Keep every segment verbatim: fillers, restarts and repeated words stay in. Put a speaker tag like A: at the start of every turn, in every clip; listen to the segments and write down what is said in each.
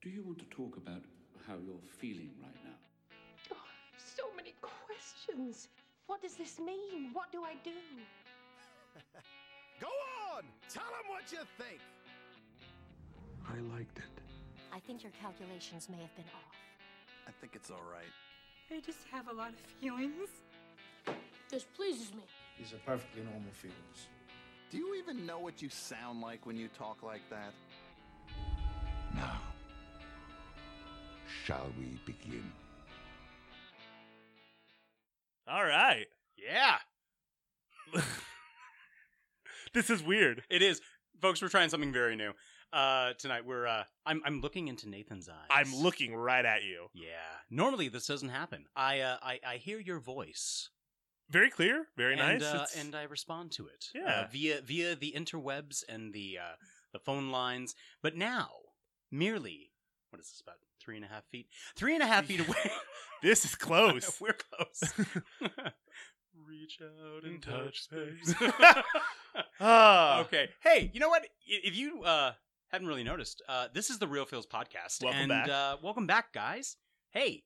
A: Do you want to talk about how you're feeling right now?
B: Oh, so many questions. What does this mean? What do I do?
C: Go on! Tell them what you think!
D: I liked it.
E: I think your calculations may have been off.
C: I think it's all right.
F: I just have a lot of feelings.
B: This pleases me.
G: These are perfectly normal feelings.
C: Do you even know what you sound like when you talk like that?
D: Now, shall we begin?
H: All right.
I: Yeah.
H: This is weird.
I: It is. Folks, we're trying something very new. Uh, tonight we're, uh, I'm, I'm looking into Nathan's eyes.
H: I'm looking right at you.
I: Yeah. Normally this doesn't happen. I, uh, I, I hear your voice.
H: Very clear. Very
I: and,
H: nice.
I: Uh, and I respond to it.
H: Yeah.
I: Uh, via, via the interwebs and the, uh, the phone lines. But now, merely, what is this, about three and a half feet? Three and a half feet away.
H: This is close.
I: We're close. Reach out and touch space.
H: Ah.
I: Okay. Hey, you know what? If you uh, hadn't really noticed, uh, this is the Real Feels podcast.
H: Welcome
I: and,
H: back.
I: Uh, welcome back, guys. Hey,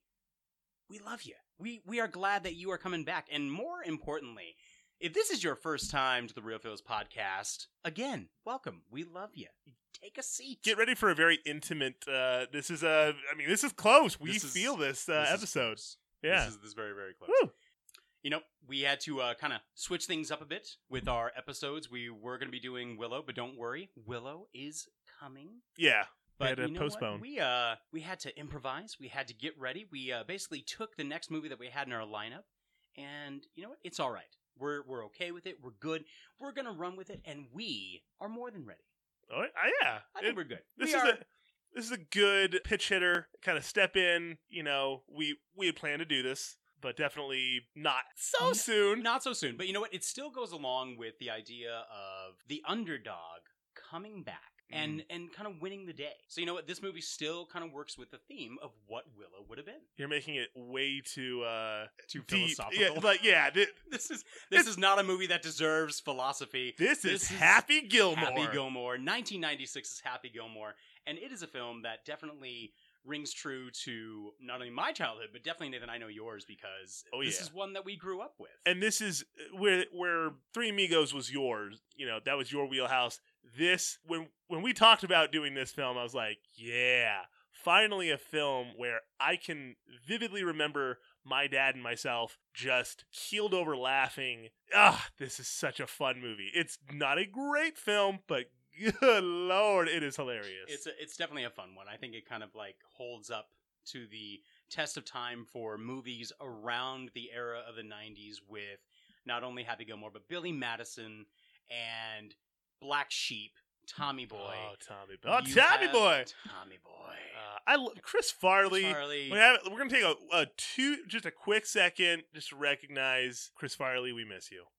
I: we love you. We we are glad that you are coming back. And more importantly, if this is your first time to the Real Feels podcast, again, welcome. We love you. Take a seat.
H: Get ready for a very intimate. Uh, this is a. I mean, this is close. We
I: This is-
H: feel this, uh,
I: This is
H: episode.
I: close.
H: Yeah.
I: This is, this is very, very close.
H: Woo.
I: You know, we had to uh, kind of switch things up a bit with our episodes. We were going to be doing Willow, but don't worry. Willow is coming.
H: Yeah.
I: But
H: we had to
I: you know
H: postpone.
I: What? We uh we had to improvise. We had to get ready. We uh, basically took the next movie that we had in our lineup, and you know what? It's all right. We're we're okay with it. We're good. We're gonna run with it, and we are more than ready.
H: Oh, uh, yeah.
I: I think
H: It-
I: we're good.
H: This
I: we
H: is
I: are.
H: a this is a good pitch hitter. Kind of step in. You know, we we had planned to do this, but definitely not so
I: N-
H: soon.
I: Not so soon, but you know what? It still goes along with the idea of the underdog coming back and and kind of winning the day. So you know what? This movie still kind of works with the theme of what Willow would have been.
H: You're making it way too uh
I: Too
H: deep.
I: philosophical.
H: Yeah, but yeah, thi-
I: This is this is not a movie that deserves philosophy.
H: this,
I: This
H: is
I: is
H: Happy Gilmore.
I: Happy Gilmore. nineteen ninety-six is Happy Gilmore, and it is a film that definitely rings true to not only my childhood, but definitely, Nathan, I know yours, because
H: Oh,
I: this
H: yeah.
I: is one that we grew up with.
H: And this is where where Three Amigos was yours. You know, that was your wheelhouse. This when when we talked about doing this film, I was like, yeah, finally a film where I can vividly remember my dad and myself just keeled over laughing. Ah, this is such a fun movie. It's not a great film, but good lord, it is hilarious.
I: It's a, it's definitely a fun one. I think it kind of like holds up to the test of time for movies around the era of the nineties with not only Happy Gilmore, but Billy Madison and Black Sheep, Tommy Boy.
H: Oh, Tommy Boy. Oh,
I: You
H: Tommy
I: have
H: Boy.
I: Tommy Boy.
H: Uh, I lo- Chris Farley.
I: Farley.
H: We have, we're gonna take a, a two, just a quick second, just to recognize Chris Farley. We miss you.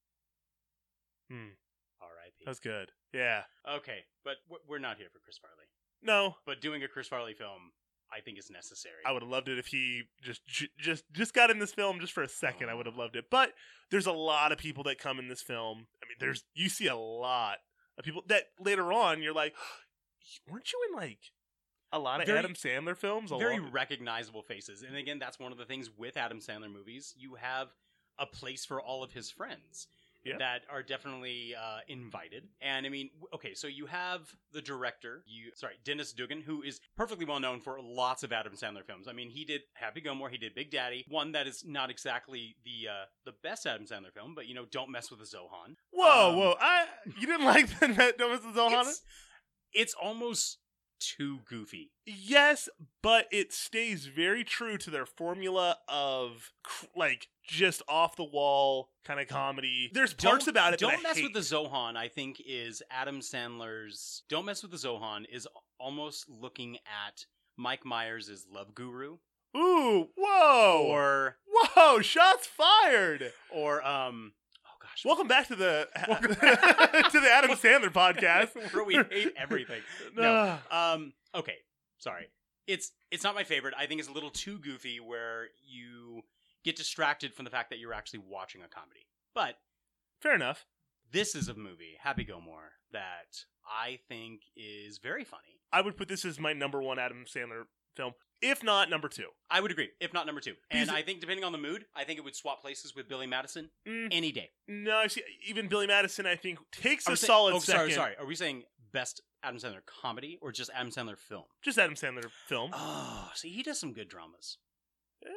H: Hmm,
I: R I P
H: that's good. Yeah.
I: Okay, but w- we're not here for Chris Farley.
H: No,
I: But doing a Chris Farley film, I think, is necessary.
H: I would have loved it if he just j- just just got in this film just for a second. I would have loved it. But there's a lot of people that come in this film. I mean, there's you see a lot of people that later on you're like, weren't you in like a lot of
I: Very-
H: Adam Sandler films?
I: Very
H: along-
I: recognizable faces. And again, that's one of the things with Adam Sandler movies. You have a place for all of his friends.
H: Yeah.
I: That are definitely uh, invited. And I mean, w- okay, so you have the director, you sorry, Dennis Dugan, who is perfectly well known for lots of Adam Sandler films. I mean, he did Happy Gilmore, he did Big Daddy, one that is not exactly the uh, the best Adam Sandler film, but you know, Don't Mess with the Zohan.
H: Whoa,
I: Um,
H: whoa! I you didn't like that? Don't miss the Zohan?
I: It's, it's almost too goofy.
H: Yes, but it stays very true to their formula of cr- like just off the wall kind of comedy. There's parts
I: Don't-
H: about it
I: Don't
H: that I
I: Mess
H: hate.
I: with the Zohan, I think, is Adam Sandler's. Don't Mess with the Zohan is almost looking at Mike Myers' Love Guru,
H: Ooh, whoa,
I: or
H: whoa! Shots fired.
I: or um. Oh gosh.
H: Welcome back to the to the Adam Sandler podcast,
I: where we hate everything. No. Um. Okay. Sorry. It's it's not my favorite. I think it's a little too goofy, where you get distracted from the fact that you're actually watching a comedy. But
H: Fair enough.
I: this is a movie, Happy Gilmore, that I think is very funny.
H: I would put this as my number one Adam Sandler film, if not number two.
I: I would agree, if not number two. And
H: Because-
I: I think depending on the mood, I think it would swap places with Billy Madison
H: Mm.
I: any day.
H: No, see, even Billy Madison, I think, takes
I: Are
H: a
I: we saying-
H: solid
I: oh,
H: second.
I: sorry, sorry. Are we saying best Adam Sandler comedy or just Adam Sandler film?
H: Just Adam Sandler film.
I: Oh, see, he does some good dramas.
H: Uh,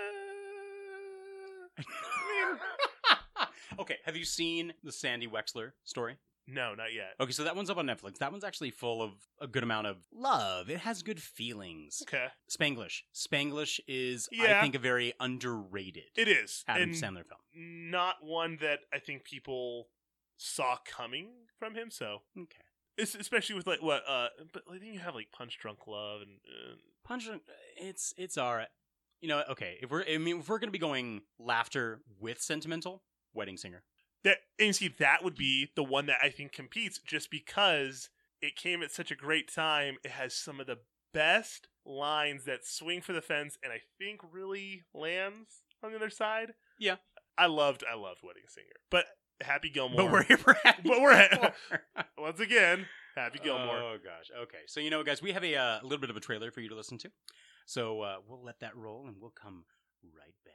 H: I mean,
I: Okay, have you seen the Sandy Wexler story?
H: no, not yet.
I: Okay, so that one's up on Netflix. That one's actually full of a good amount of love. It has good feelings.
H: Okay,
I: Spanglish. Spanglish is,
H: Yeah.
I: I think, a very underrated
H: it is.
I: Adam
H: and
I: Sandler film.
H: not one that I think people saw coming from him. So,
I: Okay.
H: it's, especially with like what, uh, but I think you have like Punch Drunk Love and. Uh,
I: Punch, it's it's alright. You know, okay. If we're, I mean, if we're gonna be going laughter with sentimental, Wedding Singer.
H: That and see that would be the one that I think competes just because it came at such a great time. It has some of the best lines that swing for the fence and I think really lands on the other side.
I: Yeah.
H: I loved I loved Wedding Singer. But Happy Gilmore.
I: But we're here for Happy
H: But we're
I: Gilmore.
H: once again Happy Gilmore.
I: Oh gosh. Okay. So you know what, guys, we have a uh, little bit of a trailer for you to listen to. So uh, we'll let that roll and we'll come right back.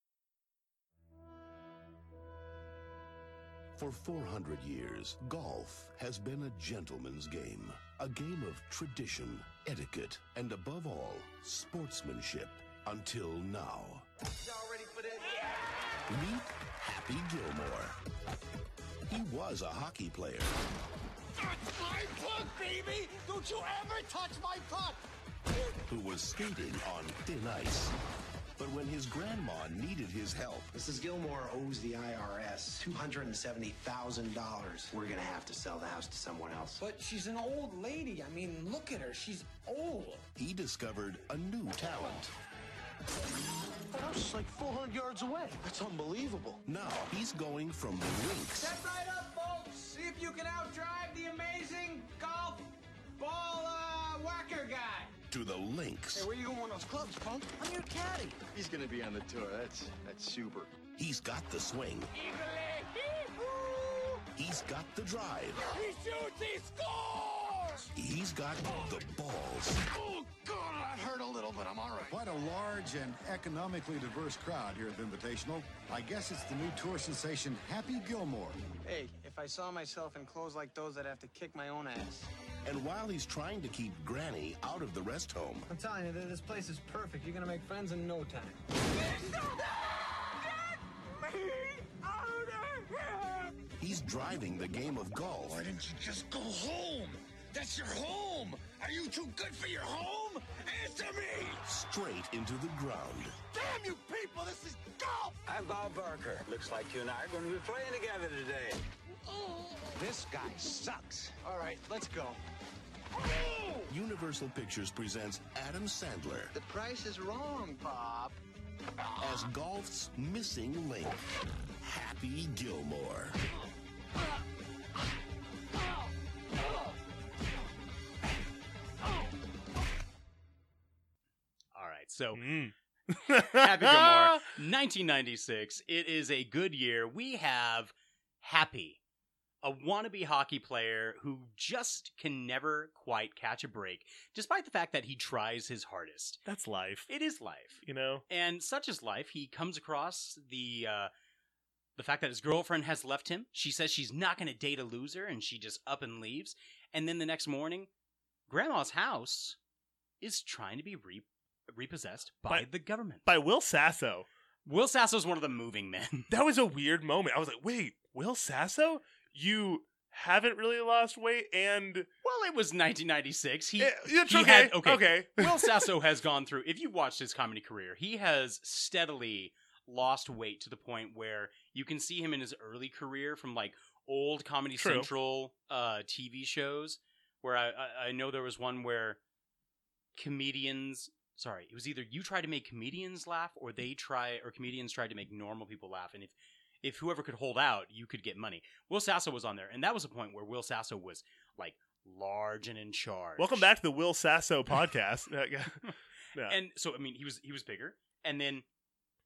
J: For four hundred years, golf has been a gentleman's game. A game of tradition, etiquette, and above all, sportsmanship. Until now.
K: Y'all ready for this?
J: Meet Happy Gilmore. He was a hockey player.
K: That's my puck, baby! Don't you ever touch my puck!
J: Who was skating on thin ice. But when his grandma needed his help,
L: Missus Gilmore owes the I R S two hundred seventy thousand dollars. We're gonna have to sell the house to someone else.
K: But she's an old lady. I mean, look at her. She's old.
J: he discovered a new talent.
L: The house is like four hundred yards away. That's unbelievable.
J: Now he's going from the rinks
K: Step right up, folks. See if you can outdrive the amazing golf ball uh, whacker guy.
J: to the links.
L: Hey, where you going with those clubs, punk? I'm your caddy.
C: He's gonna be on the tour. That's that's super.
J: He's got the swing. He's got the drive.
K: He shoots, he scores!
J: He's got the balls.
C: Oh God, that hurt a little, but I'm all right.
M: Quite a large and economically diverse crowd here at the Invitational. I guess it's the new tour sensation, Happy Gilmore.
L: Hey, if I saw myself in clothes like those, I'd have to kick my own ass.
J: And while he's trying to keep Granny out of the rest home,
L: I'm telling you, this place is perfect. You're gonna make friends in no time.
J: he's driving the game of golf
K: Why didn't you just go home? That's your home! Are you too good for your home? Answer me!
J: straight into the ground.
K: Damn you people, this is golf!
N: I'm Bob Barker. Looks like you and I are going to be playing together today.
L: This guy sucks. All right, let's go.
J: Universal Pictures presents Adam Sandler
L: The price is wrong, Bob.
J: as golf's missing link, Happy Gilmore.
I: All right. So
H: Mm.
I: Happy Gilmore, nineteen ninety-six. It is a good year. We have Happy, a wannabe hockey player who just can never quite catch a break, despite the fact that he tries his hardest.
H: That's life.
I: It is life.
H: You know?
I: And such is life. He comes across the uh, the fact that his girlfriend has left him. She says she's not going to date a loser, and she just up and leaves. And then the next morning, Grandma's house is trying to be re- repossessed by,
H: By-
I: the government.
H: By Will Sasso.
I: Will Sasso's one of the moving men.
H: That was a weird moment. I was like, wait, Will Sasso? You haven't really lost weight and
I: Well, it was nineteen ninety-six. He,
H: Eh, it's
I: he
H: okay,
I: had okay.
H: okay.
I: Will Sasso has gone through. If you've watched his comedy career, he has steadily lost weight to the point where you can see him in his early career from like old Comedy
H: True.
I: Central uh, T V shows. Where I, I I know there was one where comedians. Sorry, it was either you try to make comedians laugh or they try or comedians tried to make normal people laugh, and if if whoever could hold out, you could get money. Will Sasso was on there, and that was a point where Will Sasso was like large and in charge.
H: welcome back to the Will Sasso podcast. Uh, yeah.
I: And so I mean, he was he was bigger, and then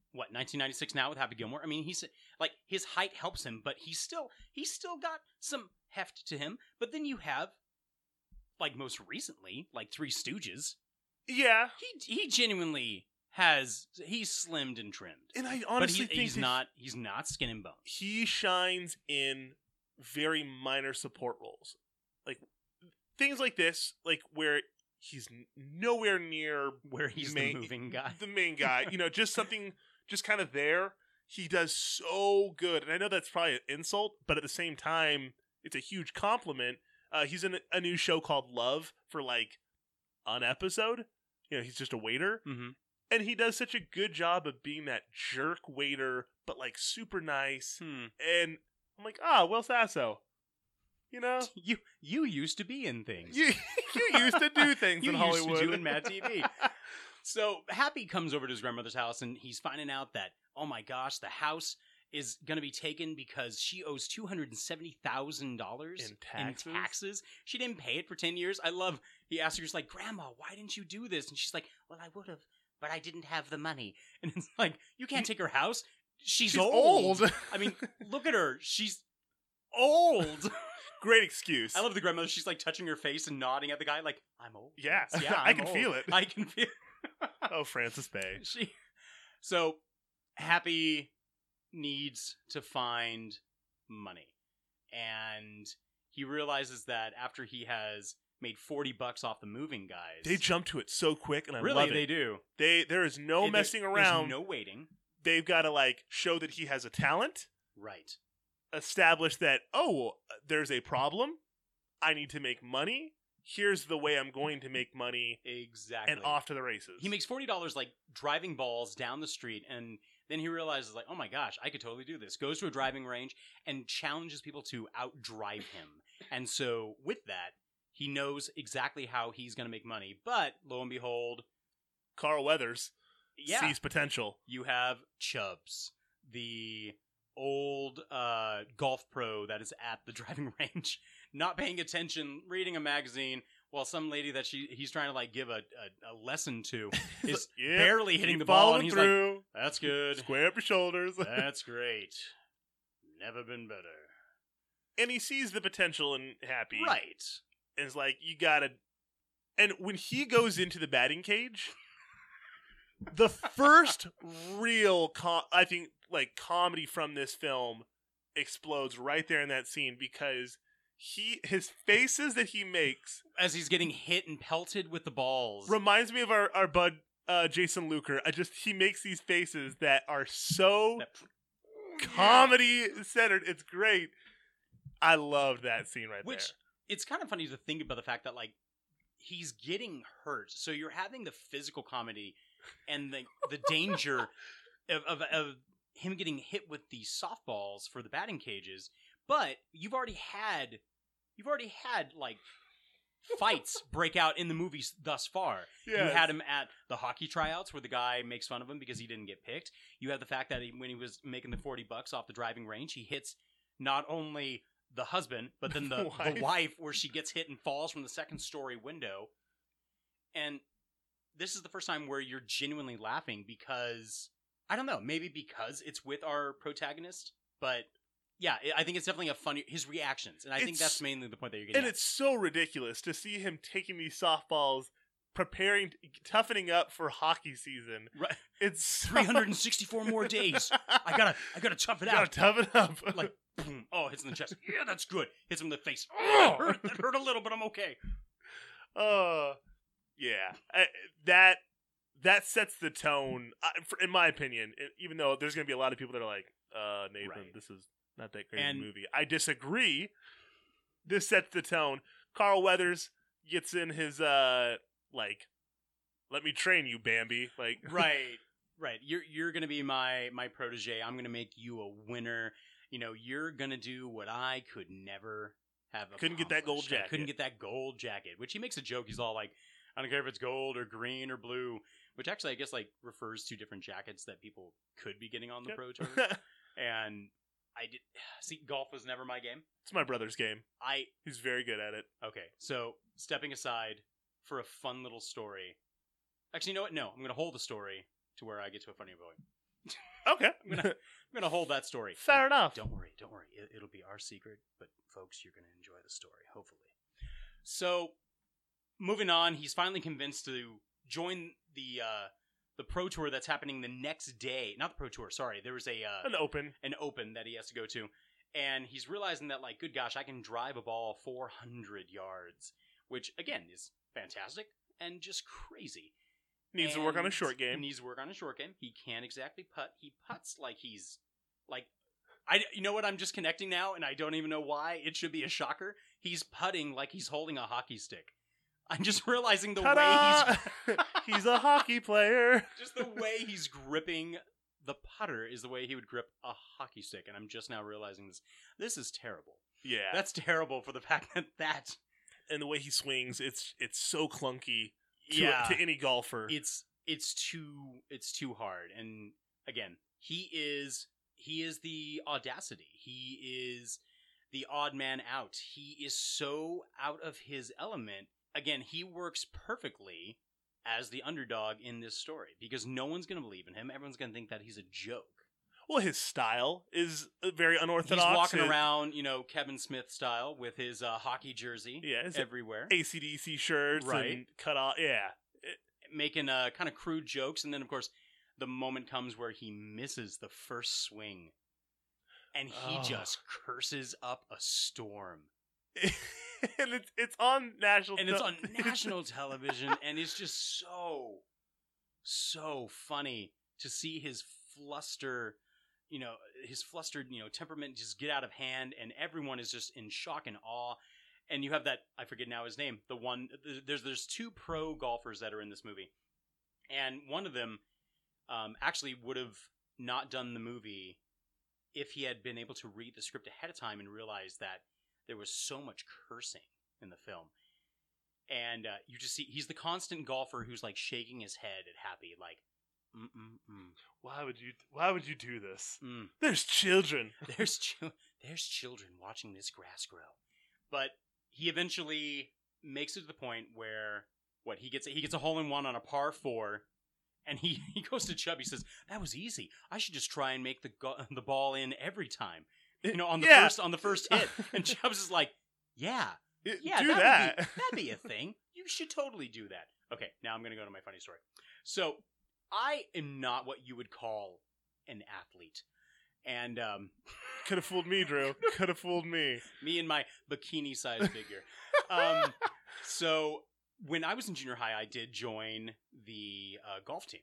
I: what nineteen ninety-six now with Happy Gilmore. I mean, he's like his height helps him, but he's still he's still got some heft to him. But then you have like most recently, like Three Stooges.
H: Yeah,
I: he he genuinely has he's slimmed and trimmed,
H: and I honestly
I: but he,
H: think
I: he's not he's not skin and bones.
H: He shines in very minor support roles, like things like this, like where he's nowhere near
I: where he's
H: main,
I: the moving guy,
H: the main guy. You know, just something, just kind of there. He does so good, and I know that's probably an insult, but at the same time, it's a huge compliment. Uh, he's in a new show called Love for like an episode. You know, he's just a waiter.
I: Mm-hmm.
H: And he does such a good job of being that jerk waiter, but like super nice.
I: Hmm.
H: And I'm like, ah, Will Sasso. You know?
I: You you used to be in things.
H: You, you used to do things
I: you
H: in Hollywood.
I: used to do in Mad T V. So Happy comes over to his grandmother's house and he's finding out that, oh my gosh, the house is going to be taken because she owes two hundred seventy thousand dollars
H: in taxes?
I: in taxes. She didn't pay it for ten years. I love, he asked her, he's like, Grandma, why didn't you do this? And she's like, well, I would have, but I didn't have the money. And it's like, you can't take her house. She's,
H: She's
I: old.
H: old.
I: I mean, look at her. She's old.
H: Great excuse.
I: I love the grandmother. She's like touching her face and nodding at the guy like, I'm old.
H: Yeah,
I: yeah
H: I
I: I'm
H: can
I: old.
H: feel it.
I: I can feel
H: Oh, Frances Bay.
I: She. So, Happy needs to find money. And he realizes that after he has made forty bucks off the moving guys.
H: They jump to it so quick, and I
I: really,
H: love it.
I: they do.
H: They There is no
I: There-
H: messing
I: there's
H: around.
I: no waiting.
H: They've got to like show that he has a talent.
I: Right.
H: Establish that, oh, there's a problem. I need to make money. Here's the way I'm going to make money.
I: Exactly.
H: And off to the races.
I: He makes forty dollars like driving balls down the street, and then he realizes like, oh my gosh, I could totally do this. Goes to a driving range and challenges people to outdrive him. And so with that, he knows exactly how he's going to make money. But lo and behold,
H: Carl Weathers
I: yeah,
H: sees potential.
I: You have Chubbs, the old uh, golf pro that is at the driving range, not paying attention, reading a magazine, while some lady that she he's trying to like give a, a, a lesson to is
H: Yep,
I: barely hitting
H: keep
I: the ball,
H: following
I: and he's
H: through.
I: like, "That's good,
H: Square up your shoulders."
I: that's great, never been better."
H: And he sees the potential in Happy,
I: Right?
H: And is like, you gotta. And when he goes into the batting cage, the first real, com- I think, like comedy from this film explodes right there in that scene, because he his faces that he makes
I: as he's getting hit and pelted with the balls
H: reminds me of our our bud uh, Jason Luker. I just he makes these faces that are so
I: That-
H: comedy centered. It's great. I loved that scene right
I: Which
H: there.
I: it's kind of funny to think about the fact that like he's getting hurt, so you're having the physical comedy and the the danger of, of of him getting hit with these softballs for the batting cages, but you've already had you've already had like fights break out in the movies thus far.
H: Yes.
I: You had him at the hockey tryouts where the guy makes fun of him because he didn't get picked. You have the fact that he, when he was making the forty bucks off the driving range, he hits not only the husband, but then the,
H: wife.
I: the wife, where she gets hit and falls from the second story window. And this is the first time where you're genuinely laughing because, I don't know, maybe because it's with our protagonist, but yeah, I think it's definitely a funny, his reactions. And I think
H: It's-
I: that's mainly the point that you're getting
H: And
I: at.
H: it's so ridiculous to see him taking these softballs, preparing, toughening up for hockey season.
I: Right.
H: It's so-
I: three hundred sixty-four more days. I gotta, I gotta tough it
H: You
I: out.
H: gotta tough it up.
I: Like, boom. Oh, hits in the chest. Yeah, that's good. Hits him in the face. Oh, that hurt, that hurt a little, but I'm okay.
H: Uh, yeah. I, that that sets the tone, uh, for, in my opinion. It, even though there's going to be a lot of people that are like, "Uh, Nathan,
I: Right.
H: this is not that great
I: And-
H: of a movie." I disagree. This sets the tone. Carl Weathers gets in his uh, like, "Let me train you, Bambi." Like,
I: Right, right. You're you're gonna be my my protege. I'm gonna make you a winner. You know, you're gonna do what I could never have.
H: Couldn't get that gold
I: accomplished. I
H: jacket.
I: Couldn't get that gold jacket. Which he makes a joke. He's all like, I don't care if it's gold or green or blue. Which actually, I guess, like refers to different jackets that people could be getting on the
H: Yep.
I: pro tour. And I did see golf was never my game.
H: It's my brother's game.
I: I
H: He's very good at it.
I: okay. So stepping aside for a fun little story. Actually, you know what? No, I'm gonna hold the story to where I get to a funny point.
H: Okay.
I: I'm gonna, I'm gonna hold that story.
H: Fair enough.
I: Don't worry, don't worry. It, it'll be our secret, but folks, you're gonna enjoy the story, hopefully. So, moving on, he's finally convinced to join the uh, the pro tour that's happening the next day. Not the pro tour, sorry. There was a uh,
H: An open.
I: an open that he has to go to, and he's realizing that, like, good gosh, I can drive a ball four hundred yards, which again is fantastic and just crazy.
H: Needs
I: And
H: to work on a short game.
I: Needs to work on a short game. He can't exactly putt. He putts like he's like I. You know what? I'm just connecting now, and I don't even know why. It should be a shocker. He's putting like he's holding a hockey stick. I'm just realizing the
H: Ta-da!
I: way he's
H: he's a hockey player.
I: just the way he's gripping the putter is the way he would grip a hockey stick, and I'm just now realizing this. This is terrible.
H: Yeah,
I: That's terrible for the fact that that
H: and the way he swings, it's it's so clunky. To,
I: yeah
H: to any golfer,
I: it's it's too it's too hard. And again, he is he is the audacity. He is the odd man out. He is so out of his element. Again, he works perfectly as the underdog in this story because no one's going to believe in him. Everyone's going to think that he's a joke.
H: Well, his style is very unorthodox.
I: He's walking
H: His-
I: around, you know, Kevin Smith style with his uh, hockey jersey
H: Yeah, his
I: everywhere.
H: A C D C shirts
I: Right.
H: and cut off. Yeah,
I: Making uh, kind of crude jokes. And then, of course, the moment comes where he misses the first swing. And he
H: Oh.
I: just curses up a storm.
H: and it's it's on national.
I: And it's
H: tel-
I: on national television. And it's just so, so funny to see his fluster, you know, his flustered, you know, temperament just get out of hand. And everyone is just in shock and awe. And you have that, I forget now his name, the one, there's there's two pro golfers that are in this movie. And one of them um, actually would have not done the movie if he had been able to read the script ahead of time and realize that there was so much cursing in the film. And uh, you just see, he's the constant golfer who's like shaking his head at Happy, like, mm-mm-mm.
H: Why would you? Why would you do this?
I: Mm.
H: There's children.
I: There's, ch- there's children watching this grass grow. But he eventually makes it to the point where what he gets he gets a hole in one on a par four, and he, he goes to Chubb. He says, "That was easy. I should just try and make the go- the ball in every time, you know, on the
H: Yeah.
I: first on the first hit." And Chubb's is like, "Yeah, yeah,
H: do
I: that
H: that.
I: would be, that'd be a thing. You should totally do that." Okay, now I'm gonna go to my funny story. So I am not what you would call an athlete, and um.
H: Could have fooled me, Drew. Could have fooled me.
I: Me and my bikini-sized figure. Um, so when I was in junior high, I did join the uh, golf team.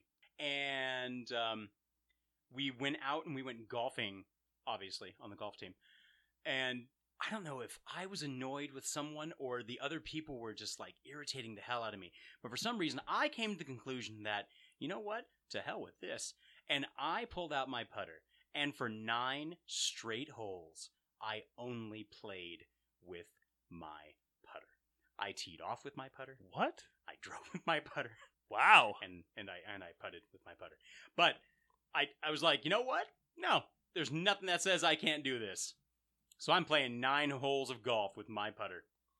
I: And um, we went out and we went golfing, obviously, on the golf team. And I don't know if I was annoyed with someone or the other people were just, like, irritating the hell out of me. But for some reason, I came to the conclusion that, you know what? To hell with this. And I pulled out my putter. And for nine straight holes, I only played with my putter. I teed off with my putter.
H: What?
I: I drove with my putter.
H: Wow.
I: And and I and I putted with my putter. But I I was like, you know what? No, there's nothing that says I can't do this. So I'm playing nine holes of golf with my putter.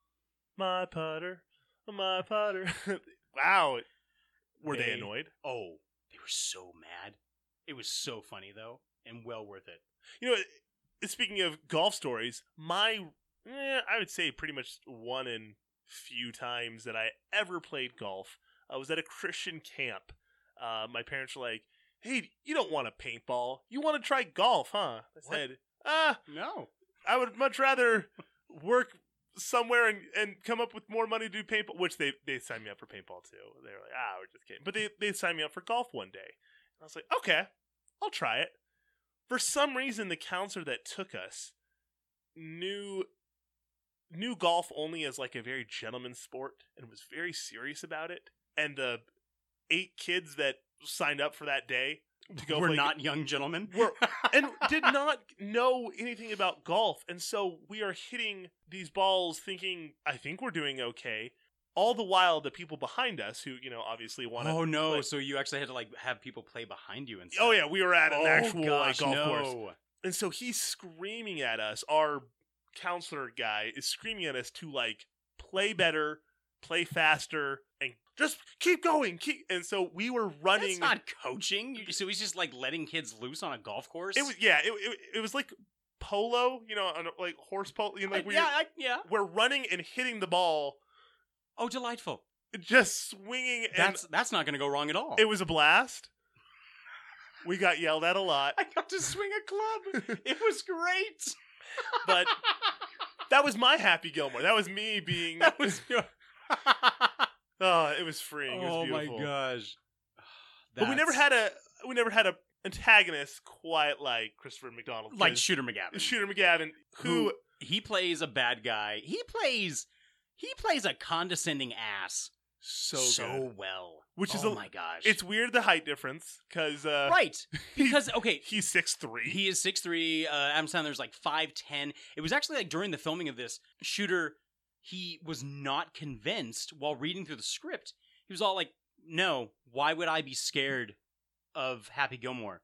H: My putter, my putter. Wow. Were they,
I: They-
H: annoyed?
I: Oh, they were so mad. It was so funny though. And well worth it.
H: You know, speaking of golf stories, my, eh, I would say pretty much one in few times that I ever played golf, I was at a Christian camp. Uh, my parents were like, "Hey, you don't want a paintball. You want to try golf, huh?" I
I: What?
H: said, ah,
I: No.
H: I would much rather work somewhere and, and come up with more money to do paintball, which they, they signed me up for paintball too. They were like, ah, we're just kidding. But they, they signed me up for golf one day. And I was like, okay, I'll try it. For some reason, the counselor that took us knew knew golf only as like a very gentleman's sport and was very serious about it. And the eight kids that signed up for that day to go
I: We're
H: play
I: not young gentlemen.
H: were and did not know anything about golf, and so we are hitting these balls thinking, I think we're doing okay. All the while, the people behind us, who you know obviously want to,
I: Oh no!
H: play-
I: So you actually had to like have people play behind you and stuff.
H: oh yeah, we were at an
I: Oh,
H: actual
I: gosh,
H: like golf
I: no.
H: course, and so he's screaming at us. Our counselor guy is screaming at us to like play better, play faster, and just keep going, keep. And so we were running.
I: That's not coaching. You- So he's just like letting kids loose on a golf course.
H: It was yeah. It it, it was like polo, you know, on, like horse polo. You know, like
I: I-
H: we
I: yeah, I- yeah.
H: We're running and hitting the ball,
I: Oh, delightful.
H: just swinging. And
I: That's that's not going to go wrong at all.
H: it was a blast. We got yelled at a lot,
I: I got to swing a club. It was great.
H: but that was my Happy Gilmore. That was me being.
I: That was your.
H: Oh, it was freeing. It was
I: Oh my
H: beautiful.
I: gosh.
H: But we never
I: That's-
H: had a we never had a antagonist quite like Christopher McDonald,
I: like
H: 'cause
I: Shooter McGavin.
H: Shooter McGavin, who,
I: who he plays a bad guy. He plays he plays a condescending ass
H: so
I: so
H: good.
I: well.
H: Which is
I: oh
H: a-
I: my gosh.
H: It's weird the height difference because uh,
I: right because okay
H: he's six three.
I: he is six three. Uh, Adam Sandler's like five ten. It was actually like during the filming of this, Shooter, he was not convinced while reading through the script. He was all like, "No, why would I be scared of Happy Gilmore?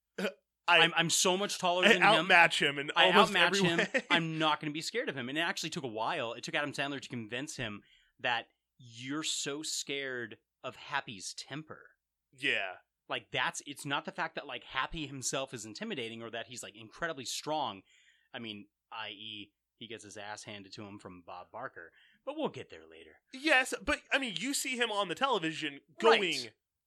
H: I,
I: I'm I'm so much taller
H: I
I: than him.
H: outmatch him in
I: I
H: almost
I: outmatch
H: every
I: him.
H: way."
I: I'm not going to be scared of him." And it actually took a while. It took Adam Sandler to convince him that you're so scared of Happy's temper.
H: Yeah.
I: Like that's it's not the fact that like Happy himself is intimidating or that he's like incredibly strong. I mean, that is he gets his ass handed to him from Bob Barker. But we'll get there later.
H: Yes, but I mean, you see him on the television going
I: Right.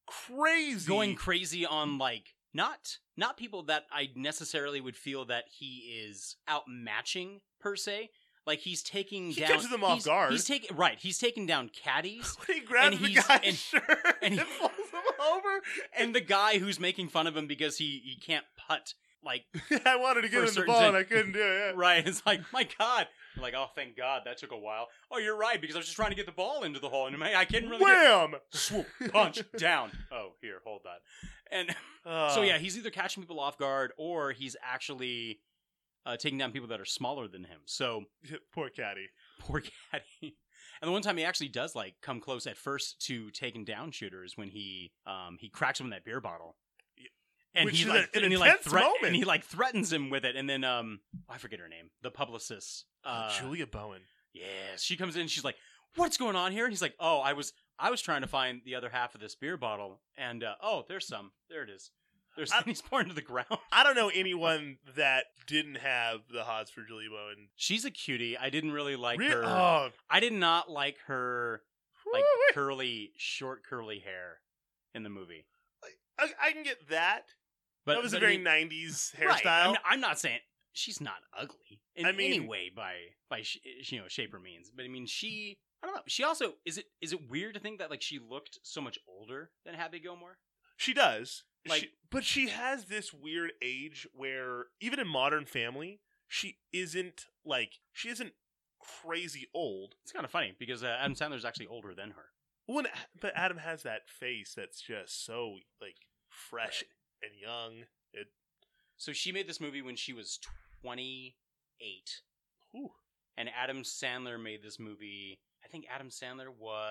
H: crazy,
I: Going crazy on like not not people that I necessarily would feel that he is outmatching per se. Like he's taking
H: He
I: down
H: catches them off
I: he's,
H: guard.
I: He's taking right. He's taking down caddies.
H: When he grabs
I: and
H: the
I: he's-
H: guy's
I: and-
H: shirt
I: and he-
H: pulls him over.
I: and the guy who's making fun of him because he he can't putt. Like
H: I wanted to
I: for
H: give
I: a
H: him the
I: certain
H: ball
I: thing.
H: and I couldn't do it. Yeah.
I: Right. It's like, my God. I'm like, oh, thank God. That took a while. Oh, you're right, because I was just trying to get the ball into the hole, and I couldn't really
H: Wham!
I: get... Swoop, punch, down. Oh, here, hold that. And
H: Uh,
I: so, yeah, he's either catching people off guard, or he's actually uh, taking down people that are smaller than him. So,
H: poor Caddy.
I: poor Caddy. And the one time he actually does, like, come close at first to taking down shooters when he um, he cracks him in that beer bottle. And
H: Which
I: he
H: is
I: like
H: an
I: and he like
H: intense
I: threat-
H: moment.
I: and he like threatens him with it, and then um I forget her name, the publicist, uh,
H: Julia Bowen.
I: Yes, she comes in. And she's like, "What's going on here?" And he's like, "Oh, I was I was trying to find the other half of this beer bottle, and uh, oh, there's some. There it is. There's
H: I-
I: he's pouring to the ground."
H: I don't know anyone that didn't have the hots for Julia Bowen.
I: She's a cutie. I didn't really like
H: Re-
I: her.
H: Oh,
I: I did not like her like
H: Woo-wee.
I: curly, short, curly hair in the movie.
H: I, I can get that.
I: But
H: that was
I: but
H: a
I: I
H: very
I: mean-
H: nineties
I: Right.
H: hairstyle.
I: I'm, I'm not saying she's not ugly in
H: I mean-
I: any way by by sh- you know shape or means, but I mean she. I don't know. She also is it is it weird to think that like she looked so much older than Happy Gilmore?
H: She does.
I: Like-
H: She- but she has this weird age where even in Modern Family, she isn't like she isn't crazy old.
I: It's kind of funny because uh, Adam Sandler's actually older than her.
H: When but Adam has that face that's just so like fresh and young. It
I: So she made this movie when she was twenty-eight,
H: Ooh.
I: and Adam Sandler made this movie. I think Adam Sandler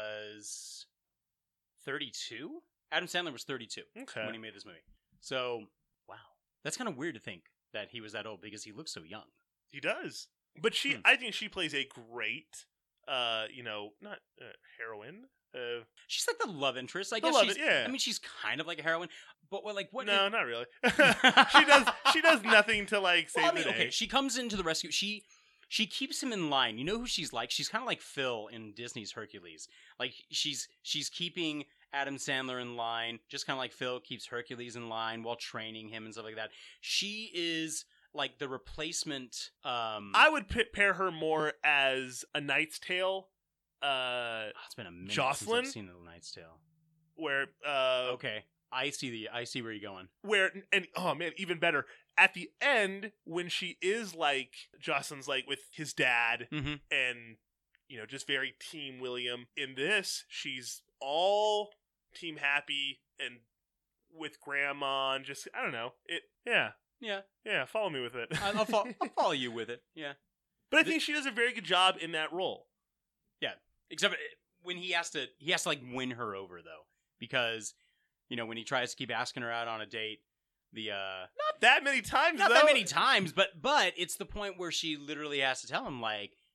I: was thirty-two. Adam Sandler was thirty-two
H: Okay.
I: when he made this movie. So wow, that's kind of weird to think that he was that old because he looks so young.
H: He does. But she
I: Hmm.
H: I think she plays a great uh, you know, not uh, heroine. Uh,
I: She's like the love interest. I
H: The
I: guess
H: love
I: she's,
H: it- yeah.
I: I mean, she's kind of like a heroine, but what, like what?
H: no, not really. she does she does nothing to like save
I: Well, I mean,
H: the day.
I: okay, she comes into the rescue. She she keeps him in line. You know who she's like? She's kind of like Phil in Disney's Hercules. Like she's she's keeping Adam Sandler in line, just kind of like Phil keeps Hercules in line while training him and stuff like that. She is like the replacement. Um,
H: I would p- pair her more as A Knight's Tale. Uh,
I: oh, it's been a minute
H: Jocelyn?
I: since I've seen The Knight's Tale.
H: where uh,
I: Okay, I see the I see where you're going.
H: where and oh man, even better at the end when she is like Jocelyn's like with his dad
I: Mm-hmm.
H: and you know just very Team William. In this, she's all Team Happy and with Grandma and just I don't know it. Yeah,
I: Yeah,
H: yeah. Follow me with it.
I: I'll, I'll, fo- I'll follow you with it. Yeah.
H: but I think she does a very good job in that role.
I: Yeah, except for when he has to, he has to like win her over though, because you know when he tries to keep asking her out on a date, the uh,
H: Not that many times
I: not
H: though.
I: that many times, but but it's the point where she literally has to tell him like,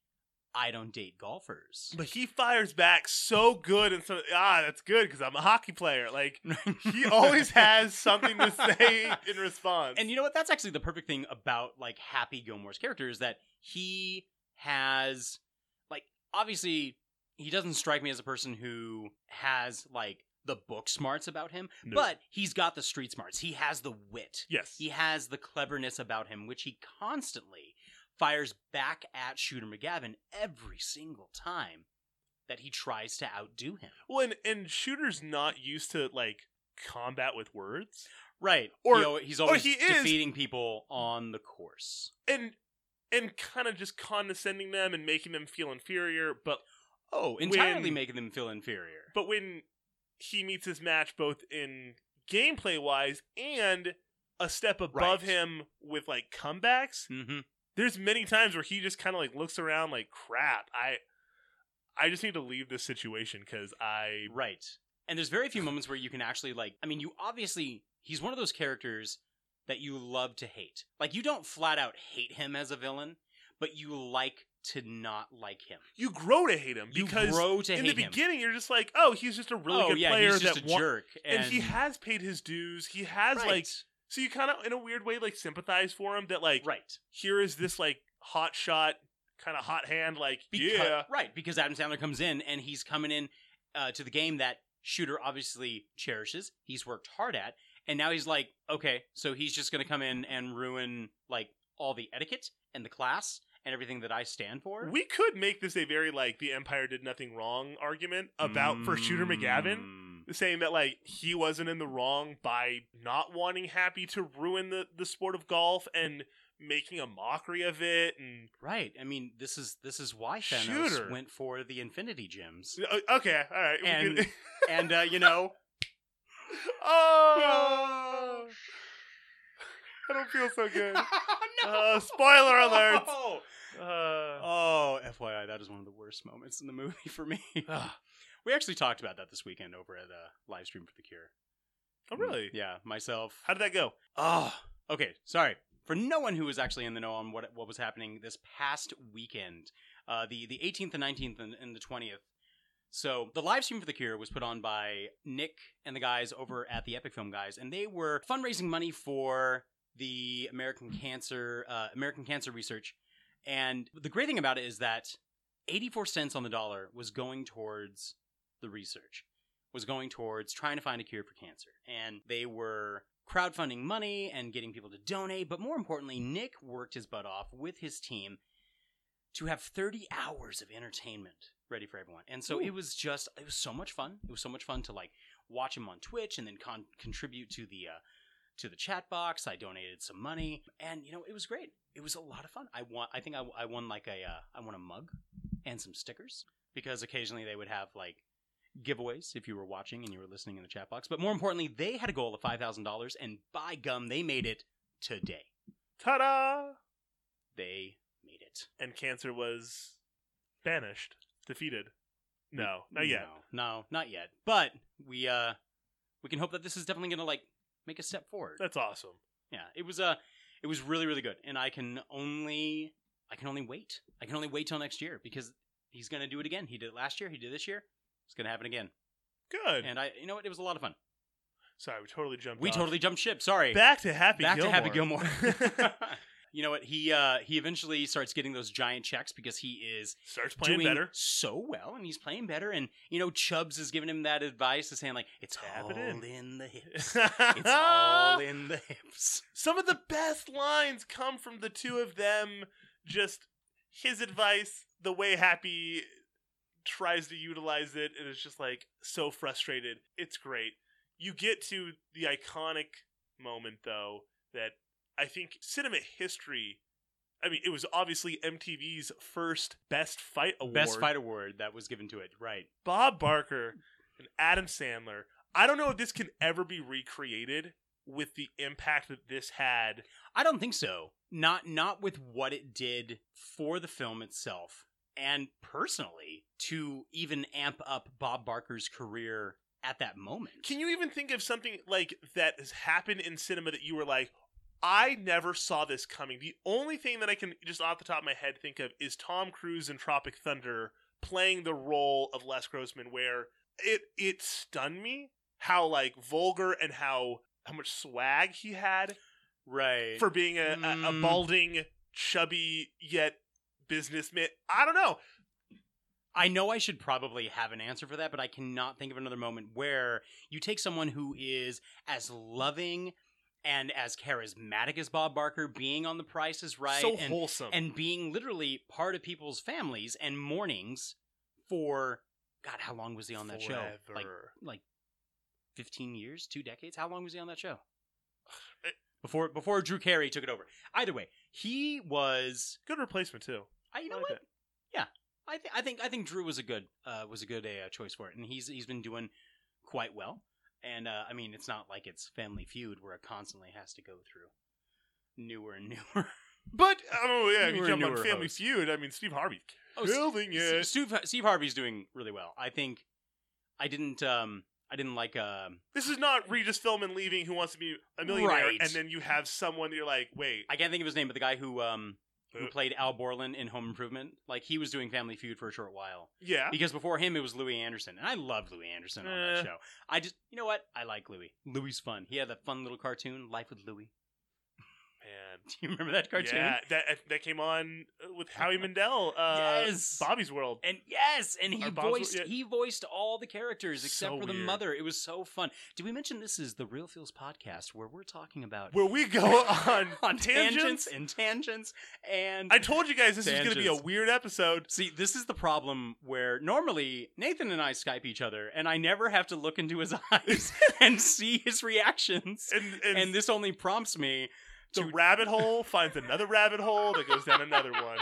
I: I don't date golfers.
H: But he fires back so good, and so ah, that's good because I'm a hockey player. Like he always has something to say in response.
I: And you know what? That's actually the perfect thing about like Happy Gilmore's character is that he has like obviously he doesn't strike me as a person who has like the book smarts about him,
H: No.
I: but he's got the street smarts. He has the wit.
H: Yes.
I: He has the cleverness about him, which he constantly fires back at Shooter McGavin every single time that he tries to outdo him.
H: Well, and, and Shooter's not used to like combat with words,
I: right?
H: Or
I: you know, he's always
H: or he
I: defeating
H: is,
I: people on the course,
H: and and kind of just condescending them and making them feel inferior. But
I: oh, entirely
H: when,
I: making them feel inferior.
H: But when he meets his match, both in gameplay wise and a step above
I: right.
H: him with like comebacks.
I: Mm-hmm.
H: There's many times where he just kind of like looks around like, crap, I I just need to leave this situation because I...
I: Right. And there's very few moments where you can actually like, I mean, you obviously, he's one of those characters that you love to hate. Like, you don't flat out hate him as a villain, but you like to not like him.
H: You grow to hate him
I: you
H: because
I: grow to
H: in
I: hate
H: the
I: him.
H: beginning you're just like, oh, he's just a really
I: oh,
H: good
I: yeah,
H: player
I: he's just
H: that
I: a
H: wa-
I: jerk.
H: And...
I: And...
H: he has paid his dues. He has
I: right.
H: like... So you kind of, in a weird way, like sympathize for him that like,
I: right.
H: here is this like hot shot, kind of hot hand, like,
I: because,
H: yeah.
I: Right, because Adam Sandler comes in and he's coming in uh, to the game that Shooter obviously cherishes. He's worked hard at. And now he's like, okay, so he's just going to come in and ruin like all the etiquette and the class and everything that I stand for.
H: We could make this a very like the Empire did nothing wrong argument about mm. for Shooter McGavin. Saying that like he wasn't in the wrong by not wanting Happy to ruin the, the sport of golf and making a mockery of it and
I: right. I mean, this is this is why Thanos
H: Shooter.
I: went for the Infinity Gems.
H: Uh, okay, all right,
I: and
H: can...
I: and uh, you know,
H: oh, I don't feel so good. no! uh, spoiler alert.
I: Oh. Uh, oh, F Y I, that is one of the worst moments in the movie for me. We actually talked about that this weekend over at the live stream for The Cure.
H: Oh, really?
I: Yeah, myself.
H: How did that go?
I: Oh, okay. Sorry. For no one who was actually in the know on what what was happening this past weekend, uh, the, the eighteenth and nineteenth and, and the twentieth. So the live stream for The Cure was put on by Nick and the guys over at the Epic Film Guys, and they were fundraising money for the American Cancer uh, American Cancer Research. And the great thing about it is that eighty-four cents on the dollar was going towards the research, was going towards trying to find a cure for cancer. And they were crowdfunding money and getting people to donate. But more importantly, Nick worked his butt off with his team to have thirty hours of entertainment ready for everyone. And so Ooh. it was just, it was so much fun. It was so much fun to like watch him on Twitch and then con- contribute to the, uh, to the chat box. I donated some money and, you know, it was great. It was a lot of fun. I won, I think I, I won like a, uh, I won a mug and some stickers because occasionally they would have like giveaways if you were watching and you were listening in the chat box. But more importantly, they had a goal of five thousand dollars and by gum, they made it today.
H: Ta-da!
I: They made it.
H: And cancer was banished, defeated. No, not yet.
I: No, no, not yet. But we, uh, we can hope that this is definitely going to like make a step forward.
H: That's awesome.
I: Yeah, it was uh, it was really, really good. And I can only, I can only wait. I can only wait till next year because he's going to do it again. He did it last year. He did it this year. It's going to happen again.
H: Good.
I: And I, you know what? It was a lot of fun.
H: Sorry, we totally jumped
I: We
H: off.
I: totally jumped ship. Sorry.
H: Back to Happy
I: Back
H: Gilmore.
I: to Happy Gilmore. You know what? He uh, he eventually starts getting those giant checks because he is
H: starts playing
I: doing
H: better
I: so well, and he's playing better. And you know, Chubbs is giving him that advice, of saying like, "It's all in. in the hips. It's all in the hips."
H: Some of the best lines come from the two of them. Just his advice, the way Happy tries to utilize it, and it's just like so frustrated. It's great. You get to the iconic moment though that I think cinema history, I mean, it was obviously M T V's first Best Fight Award.
I: Best Fight Award that was given to it, right.
H: Bob Barker and Adam Sandler. I don't know if this can ever be recreated with the impact that this had.
I: I don't think so. Not not with what it did for the film itself. And personally, to even amp up Bob Barker's career at that moment.
H: Can you even think of something like that has happened in cinema that you were like, I never saw this coming. The only thing that I can just off the top of my head think of is Tom Cruise in Tropic Thunder playing the role of Les Grossman, where it it stunned me how like vulgar and how how much swag he had,
I: right?
H: For being a, mm. a, a balding, chubby yet businessman. I don't know.
I: I know I should probably have an answer for that, but I cannot think of another moment where you take someone who is as loving and as charismatic as Bob Barker, being on The Price is Right,
H: so
I: and,
H: wholesome,
I: and being literally part of people's families and mornings for God, how long was he on that
H: Forever.
I: show? Like, like fifteen years, two decades. How long was he on that show? Before before Drew Carey took it over. Either way, he was
H: good replacement too.
I: I, you know
H: I like
I: what?
H: It.
I: Yeah, I think I think I think Drew was a good uh, was a good uh, choice for it, and he's he's been doing quite well. And, uh, I mean, it's not like it's Family Feud where it constantly has to go through newer and newer.
H: But, oh, yeah, if you
I: newer
H: jump
I: and
H: on
I: newer
H: Family
I: hosts.
H: Feud, I mean, Steve Harvey's
I: Oh,
H: killing
I: Steve,
H: it.
I: Steve, Steve Harvey's doing really well. I think I didn't, um, I didn't like, um...
H: This is not Regis Philbin leaving Who Wants to Be a Millionaire,
I: Right.
H: and then you have someone that you're like, wait.
I: I can't think of his name, but the guy who, um... who
H: Uh.
I: played Al Borland in Home Improvement. Like, he was doing Family Feud for a short while.
H: Yeah.
I: Because before him, it was Louis Anderson. And I loved Louis Anderson on
H: Eh.
I: that show. I just, you know what? I like Louis. Louis's fun. He had that fun little cartoon, Life with Louis.
H: Man.
I: Do you remember that cartoon?
H: Yeah, that that came on with Howie Mandel. Uh,
I: Yes.
H: Bobby's World.
I: And yes, and he
H: Or Bob's-
I: voiced
H: yeah.
I: he voiced all the characters except
H: So
I: for the
H: weird.
I: mother. It was so fun. Did we mention this is the Real Feels podcast where we're talking about
H: Where we go on,
I: on tangents
H: tangents.
I: and tangents and
H: I told you guys this is going to be a
I: Tangents.
H: weird episode.
I: See, this is the problem where normally Nathan and I Skype each other, and I never have to look into his eyes and see his reactions.
H: And, and,
I: And this only prompts me
H: the
I: to
H: rabbit hole finds another rabbit hole that goes down another one.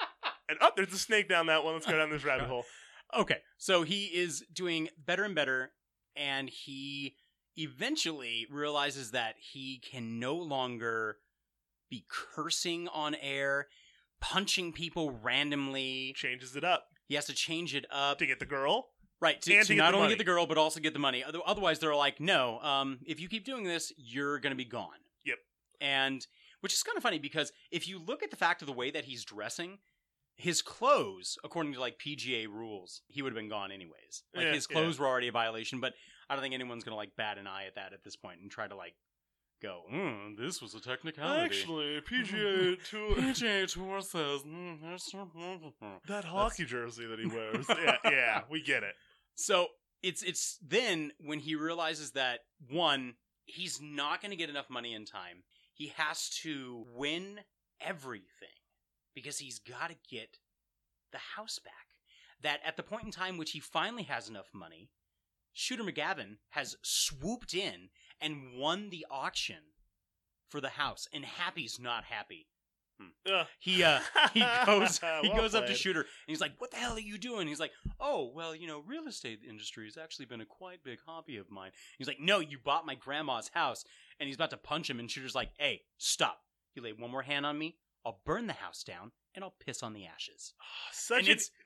H: And up, oh, there's a snake down that one. Let's go down this rabbit hole.
I: Okay, so he is doing better and better, and he eventually realizes that he can no longer be cursing on air, punching people randomly.
H: Changes it up.
I: He has to change it up.
H: To get the girl.
I: Right, to,
H: And
I: to
H: to get
I: not
H: the
I: only
H: money.
I: get the girl, but also get the money. Other- Otherwise, they're like, no, um, if you keep doing this, you're going to be gone.
H: Yep.
I: And, which is kind of funny because if you look at the fact of the way that he's dressing, his clothes, according to like P G A rules, he would have been gone anyways. Like
H: Yeah,
I: his clothes
H: yeah.
I: were already a violation, but I don't think anyone's going to like bat an eye at that at this point and try to like go, mm, this was a technicality.
H: Actually, P G A Tour.
I: P G A Tour says, mm, there's some...
H: That hockey jersey that he wears. yeah, yeah, we get it.
I: So it's it's then when he realizes that, one, he's not going to get enough money in time. He has to win everything because he's got to get the house back. That at the point in time which he finally has enough money, Shooter McGavin has swooped in and won the auction for the house, and Happy's not happy. Hmm.
H: Uh,
I: He uh he goes he
H: well
I: goes up to
H: played.
I: Shooter and he's like, "What the hell are you doing?" He's like, "Oh, well, you know, real estate industry has actually been a quite big hobby of mine." He's like, "No, you bought my grandma's house." And he's about to punch him, and Shooter's like, "Hey, stop. You lay one more hand on me, I'll burn the house down and I'll piss on the ashes."
H: Such
I: and
H: an-
I: it's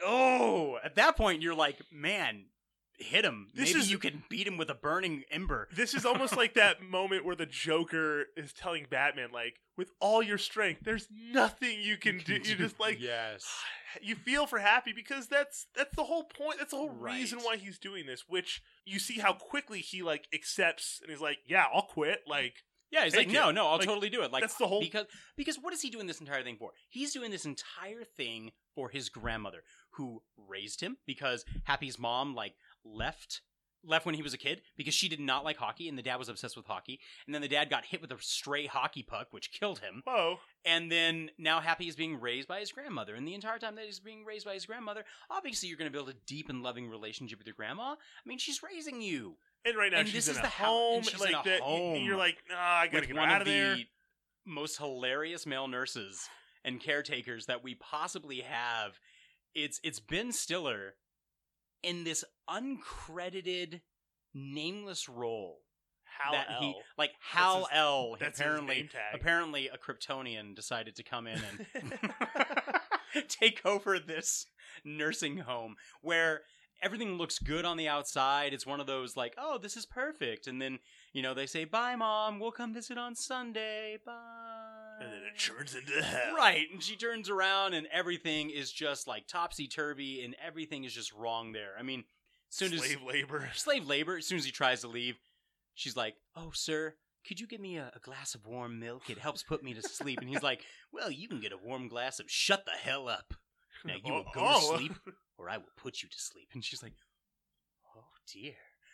I: oh, at that point you're like, "Man, hit him.
H: This
I: Maybe
H: is-
I: you can beat him with a burning ember."
H: This is almost like that moment where the Joker is telling Batman, like, with all your strength, there's nothing you can do. You're just like,
I: yes.
H: You feel for Happy because that's that's the whole point. That's the whole
I: Right.
H: reason why he's doing this. Which you see how quickly he like accepts and he's like, "Yeah, I'll quit." Like,
I: Yeah, he's
H: take
I: like, no,
H: it.
I: no, I'll
H: Like,
I: totally do it. Like
H: that's the whole-
I: because because what is he doing this entire thing for? He's doing this entire thing for his grandmother, who raised him because Happy's mom like left left when he was a kid because she did not like hockey, and the dad was obsessed with hockey. And then the dad got hit with a stray hockey puck, which killed him.
H: Whoa.
I: And then now Happy is being raised by his grandmother, and the entire time that he's being raised by his grandmother, obviously you're going to build a deep and loving relationship with your grandma. I mean, she's raising you.
H: And right now
I: And
H: she's
I: this
H: in
I: is
H: a
I: the hou-
H: home,
I: and she's
H: like
I: in a
H: that.
I: home
H: You're like, nah, I gotta
I: with
H: get
I: one
H: her out
I: of
H: of there.
I: the most hilarious male nurses and caretakers that we possibly have. It's it's Ben Stiller in this uncredited, nameless role.
H: Hal
I: that
H: L.
I: he like
H: That's
I: Hal
H: his-
I: L.
H: that's his
I: apparently
H: name tag.
I: apparently a Kryptonian decided to come in and take over this nursing home where everything looks good on the outside. It's one of those like, oh, this is perfect. And then, you know, they say, bye, Mom. We'll come visit on Sunday. Bye.
H: And then it turns into hell.
I: Right. And she turns around and everything is just like topsy-turvy and everything is just wrong there. I mean, as soon as...
H: Slave labor.
I: Slave labor. As soon as he tries to leave, she's like, oh, sir, could you give me a, a glass of warm milk? It helps put me to sleep. And he's like, well, you can get a warm glass of shut the hell up. Now you will go
H: Oh.
I: to sleep or I will put you to sleep. And she's like, oh, dear.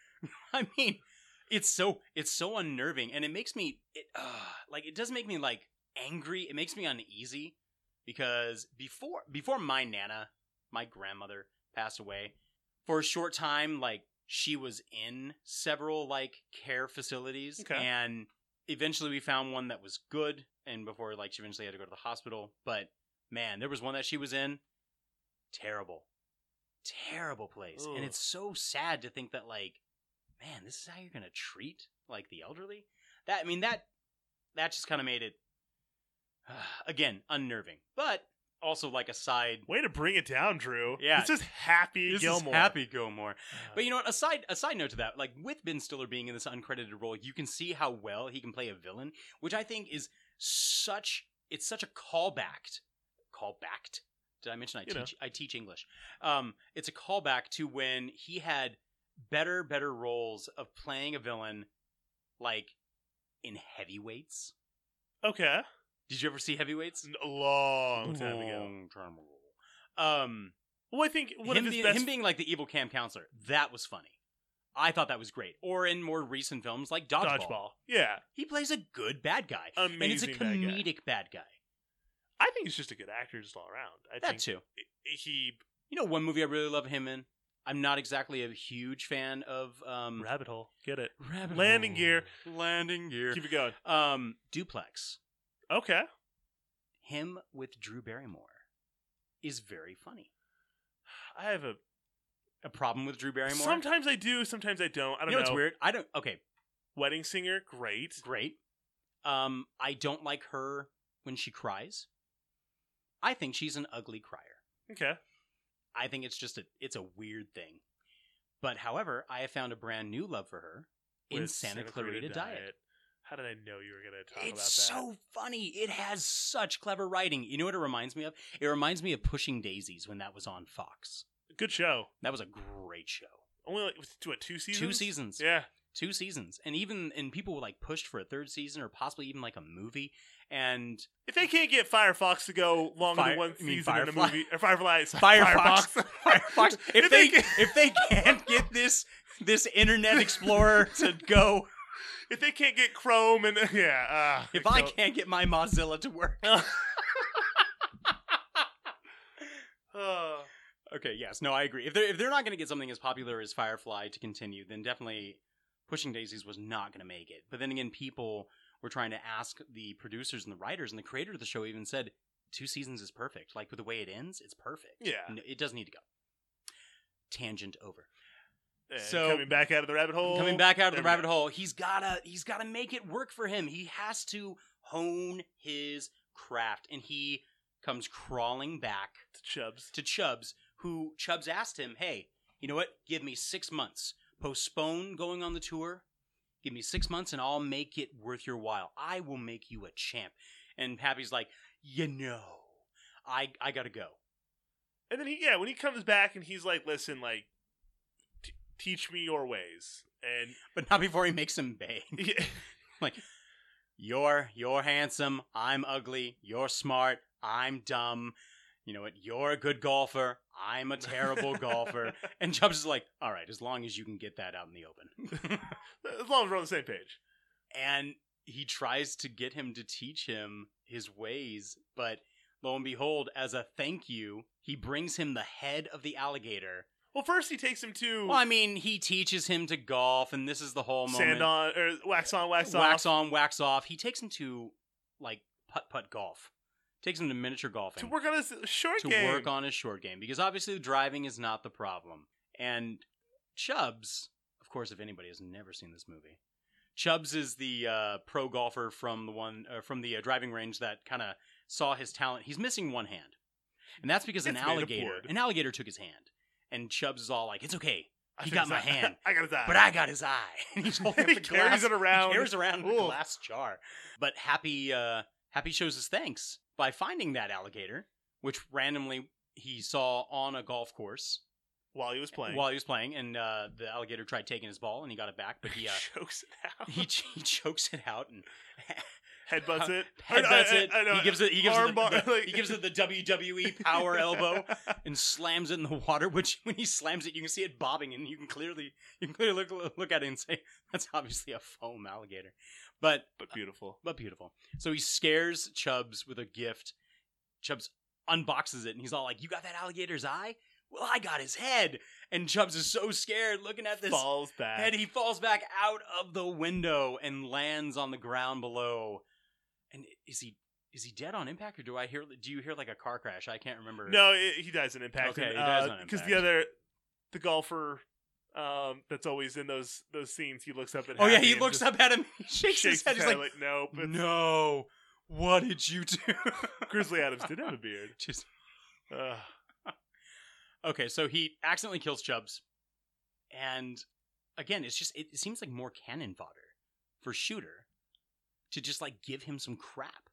I: I mean, it's so it's so unnerving. And it makes me, it, uh, like, it doesn't make me, like, angry. It makes me uneasy because before before my Nana, my grandmother, passed away, for a short time, like, she was in several, like, care facilities.
H: Okay.
I: And eventually we found one that was good. And before, like, she eventually had to go to the hospital. But, man, there was one that she was in. Terrible. Terrible place.
H: Ugh.
I: And it's so sad to think that, like, man, this is how you're going to treat, like, the elderly? That, I mean, that, that just kind of made it, uh, again, unnerving. But also, like, a side...
H: Way to bring it down, Drew.
I: Yeah.
H: This is Happy
I: This
H: Gilmore.
I: is Happy Gilmore. But you know what? A side, a side note to that, like, with Ben Stiller being in this uncredited role, you can see how well he can play a villain, which I think is such... It's such a callback. Callbacked? Did I mention I
H: You
I: teach? I teach English. Um, it's a callback to when he had better, better roles of playing a villain, like in Heavyweights.
H: Okay.
I: Did you ever see Heavyweights?
H: A long time ago.
I: Long time ago. Um,
H: well, I think one
I: him,
H: of his
I: being,
H: best...
I: him being like the evil camp counselor, that was funny. I thought that was great. Or in more recent films like Dodgeball.
H: Dodgeball. Yeah.
I: He plays a good bad guy.
H: Amazing
I: and it's a
H: bad guy.
I: comedic bad guy.
H: I think he's just a good actor just all around. I
I: That
H: think
I: too.
H: He...
I: You know one movie I really love him in? I'm not exactly a huge fan of... Um,
H: Rabbit Hole. Get it.
I: Rabbit
H: Landing
I: Hole.
H: Gear.
I: Landing Gear.
H: Keep it going.
I: Um, Duplex.
H: Okay.
I: Him with Drew Barrymore is very funny.
H: I have a...
I: A problem with Drew Barrymore?
H: Sometimes I do, sometimes I don't. I don't
I: you know.
H: know.
I: What's weird? I don't... Okay.
H: Wedding Singer, great.
I: Great. Um, I don't like her when she cries. I think she's an ugly crier.
H: Okay.
I: I think it's just a it's a weird thing. But however, I have found a brand new love for her in
H: With
I: Santa, Clarita, Diet.
H: How did I know you were going to talk
I: It's
H: about that?
I: so funny. It has such clever writing. You know what it reminds me of? It reminds me of Pushing Daisies when that was on Fox.
H: Good show.
I: That was a great show.
H: Only like what, two seasons?
I: Two seasons.
H: Yeah.
I: Two seasons. And even and people were like pushed for a third season or possibly even like a movie. And
H: if they can't get Firefox to go longer
I: Fire,
H: than one
I: you mean
H: season in a
I: Firefly?
H: movie, or Firefly,
I: Firefox,
H: Firefox,
I: Firefox. If, if they, they if they can't get this this Internet Explorer to go,
H: if they can't get Chrome and yeah, uh,
I: if I can't get my Mozilla to work.
H: uh,
I: okay, yes, no, I agree. If they're if they're not going to get something as popular as Firefly to continue, then definitely Pushing Daisies was not going to make it. But then again, people were trying to ask the producers and the writers, and the creator of the show even said two seasons is perfect. Like with the way it ends, it's perfect.
H: Yeah,
I: no, it doesn't need to go. Tangent over.
H: And
I: so
H: coming back out of the rabbit hole,
I: coming back out of
H: there
I: the rabbit hole, he's gotta he's gotta make it work for him. He has to hone his craft, and he comes crawling back
H: to Chubbs.
I: To Chubbs, who Chubbs asked him, "Hey, you know what? Give me six months. Postpone going on the tour. Give me six months, and I'll make it worth your while. I will make you a champ." And Happy's like, "You know, I I gotta go."
H: And then he, yeah, when he comes back and he's like, "Listen, like, t- teach me your ways," and
I: but not before he makes him beg.
H: Yeah.
I: Like, you're you're handsome. I'm ugly. You're smart. I'm dumb. You know what? You're a good golfer. I'm a terrible golfer. And Chubbs is like, all right, as long as you can get that out in the open.
H: As long as we're on the same page.
I: And he tries to get him to teach him his ways, but lo and behold, as a thank you, he brings him the head of the alligator.
H: Well, first he takes him to...
I: Well, I mean, he teaches him to golf, and this is the whole moment.
H: Sand on, or wax on, wax off.
I: Wax on, wax off. He takes him to, like, putt-putt golf. Takes him to miniature golfing.
H: To work on his short
I: to
H: game.
I: To work on his short game. Because obviously driving is not the problem. And Chubbs, of course, if anybody has never seen this movie, Chubbs is the uh, pro golfer from the one uh, from the uh, driving range that kind of saw his talent. He's missing one hand. And that's because
H: It's
I: an
H: made of
I: alligator,
H: wood.
I: an alligator took his hand. And Chubbs is all like, "It's okay.
H: I
I: He
H: took
I: got
H: his
I: my
H: eye.
I: hand,
H: I got his eye.
I: but I got his eye." And he's holding up
H: He
I: the
H: carries
I: glass.
H: it around.
I: He carries around
H: Ooh.
I: a glass jar. But Happy, uh, Happy shows his thanks by finding that alligator, which randomly he saw on a golf course
H: while he was playing.
I: While he was playing, and uh, the alligator tried taking his ball, and he got it back, but he uh,
H: chokes it out.
I: He, he chokes it out and
H: headbutts it.
I: Headbutts
H: I- I-
I: it.
H: I know.
I: He gives it. He gives it. The,
H: Armbar,
I: the-
H: like-
I: he gives it the W W E power elbow and slams it in the water. Which, when he slams it, you can see it bobbing, and you can clearly you can clearly look look at it and say that's obviously a foam alligator, but
H: but beautiful,
I: but beautiful. So he scares Chubbs with a gift. Chubbs unboxes it, and he's all like, "You got that alligator's eye? Well, I got his head." And Chubbs is so scared looking at this
H: Falls back.
I: head. He falls back out of the window and lands on the ground below. And is he is he dead on impact, or do I hear? Do you hear like a car crash? I can't remember.
H: No, it, he dies in impact.
I: Okay,
H: and,
I: he dies
H: uh,
I: on
H: because
I: impact.
H: the other, the golfer, um, that's always in those those scenes. He looks up at.
I: Oh yeah,
H: Happy
I: he
H: and
I: looks
H: just
I: up at him. He shakes,
H: shakes
I: his head. He's like,
H: like, "Nope." it's-
I: "No, what did you do?"
H: Grizzly Adams did have a beard.
I: Just
H: Ugh.
I: okay, so he accidentally kills Chubbs, and again, it's just it, it seems like more cannon fodder for Shooter to just like give him some crap.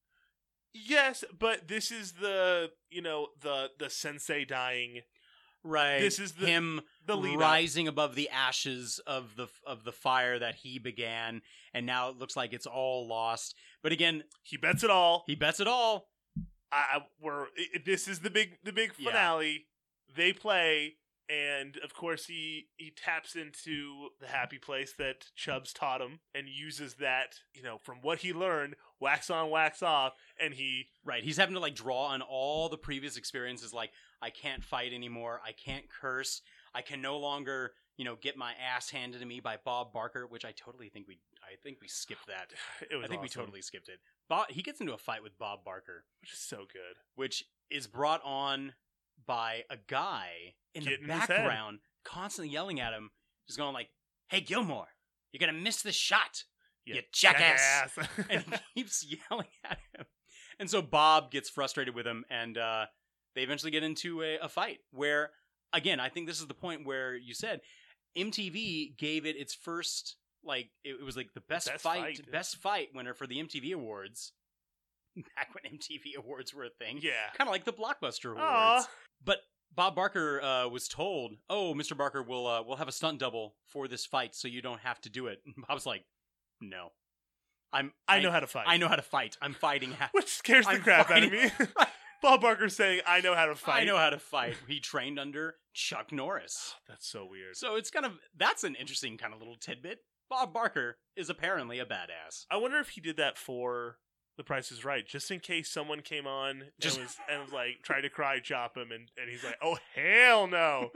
H: Yes, but this is the you know the the sensei dying.
I: Right.
H: This is the
I: him
H: the lead up.
I: rising above the ashes of the of the fire that he began, and now it looks like it's all lost. But again,
H: He bets it all.
I: he bets it all.
H: I, I we're i- this is the big the big
I: Yeah.
H: finale. They play, and of course he he taps into the happy place that Chubbs taught him, and uses that you know from what he learned, wax on, wax off, and he
I: Right. He's having to like draw on all the previous experiences. Like, I can't fight anymore. I can't curse. I can no longer, you know, get my ass handed to me by Bob Barker, which I totally think we, I think we skipped that.
H: it was
I: I think we
H: awesome,
I: totally skipped it. Bob, he gets into a fight with Bob Barker,
H: which is so good.
I: which is brought on by a guy in
H: Get
I: the
H: in his head.
I: background, constantly yelling at him, just going like, "Hey Gilmore, you're gonna miss the shot, you, jackass!"
H: jackass.
I: And he keeps yelling at him. And so Bob gets frustrated with him, and uh, they eventually get into a, a fight where, again, I think this is the point where you said M T V gave it its first, like, it, it was like the best,
H: Best
I: fight,
H: fight.
I: best fight winner for the M T V Awards. Back when M T V Awards were a thing.
H: Yeah.
I: Kind of like the Blockbuster Awards.
H: Aw.
I: But Bob Barker uh, was told, "Oh, Mister Barker, we'll uh, we'll have a stunt double for this fight, so you don't have to do it." And Bob's like, "No, I'm
H: I know how to fight.
I: I know how to fight. I'm fighting." Ha-
H: Which scares the
I: I'm
H: crap out of
I: fighting-
H: me. Bob Barker's saying, "I know how to fight."
I: I know how to fight. He trained under Chuck Norris,
H: That's so weird.
I: so it's kind of that's an interesting kind of little tidbit. Bob Barker is apparently a badass.
H: I wonder if he did that for The Price is Right, just in case someone came on
I: Just-
H: and was and was like tried to cry chop him, and, and he's like, "Oh hell no!"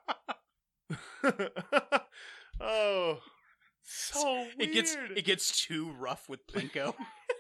H: Oh, so weird.
I: It gets it gets too rough with Plinko.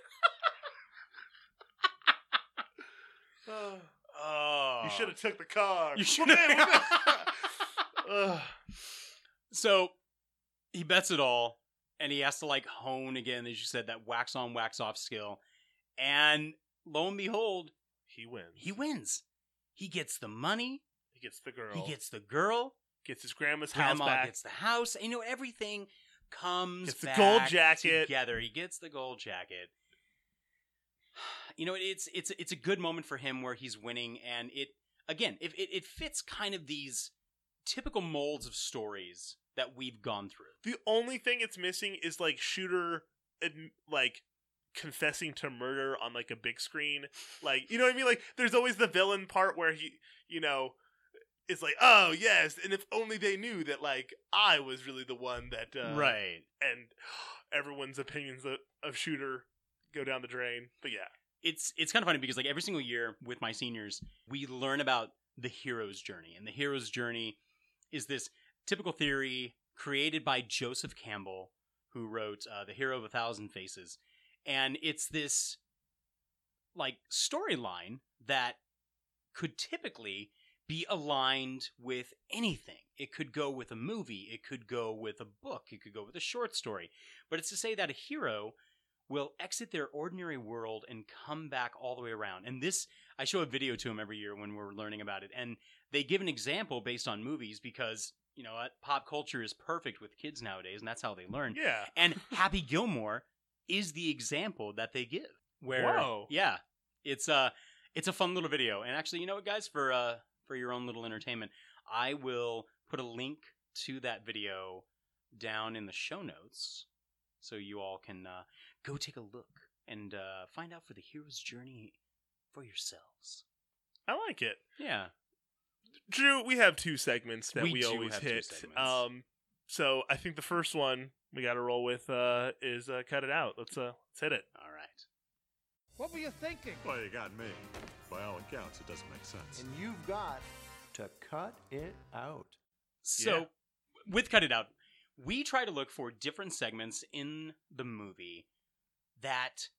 H: Oh,
I: Oh,
H: you should have took the car.
I: You should
H: Well,
I: have.
H: man, Ugh.
I: So he bets it all, and he has to like hone again, as you said, that wax on, wax off skill. And lo and behold,
H: He wins.
I: he wins. He gets the money.
H: He gets the girl.
I: He gets the girl.
H: gets his grandma's house
I: Grandma
H: back.
I: gets the house. And, you know, everything comes
H: Gets the
I: back
H: gold jacket.
I: together. He gets the gold jacket. You know, it's it's it's a good moment for him where he's winning, and it again, if it, it fits kind of these typical molds of stories that we've gone through.
H: The only thing it's missing is like Shooter, adm- like confessing to murder on like a big screen. Like, you know what I mean? Like, there's always the villain part where he, you know, is like, "Oh yes," and if only they knew that like I was really the one that, uh,
I: Right.
H: And everyone's opinions of, of Shooter go down the drain. But yeah,
I: It's it's kind of funny because like every single year with my seniors, we learn about the hero's journey. And the hero's journey is this typical theory created by Joseph Campbell, who wrote uh, The Hero of a Thousand Faces. And it's this like storyline that could typically be aligned with anything. It could go with a movie. It could go with a book. It could go with a short story. But it's to say that a hero will exit their ordinary world and come back all the way around. And this, I show a video to them every year when we're learning about it. And they give an example based on movies because, you know what, pop culture is perfect with kids nowadays, and that's how they learn.
H: Yeah.
I: And Happy Gilmore is the example that they give. Where,
H: Whoa.
I: Yeah. It's a, it's a fun little video. And actually, you know what, guys, for uh, for your own little entertainment, I will put a link to that video down in the show notes so you all can uh, go take a look and uh, find out for the hero's journey for yourselves.
H: I like it.
I: Yeah.
H: Drew, we have two segments that
I: We
H: we,
I: do
H: always
I: have two
H: hit.
I: segments.
H: Um, so I think the first one we got to roll with uh, is uh, Cut It Out. Let's uh, let's hit it.
I: All right.
O: What were you thinking?
P: Well, you got me. By all accounts, it doesn't make sense.
Q: And you've got to cut it out.
I: So,
H: Yeah.
I: with Cut It Out, we try to look for different segments in the movie that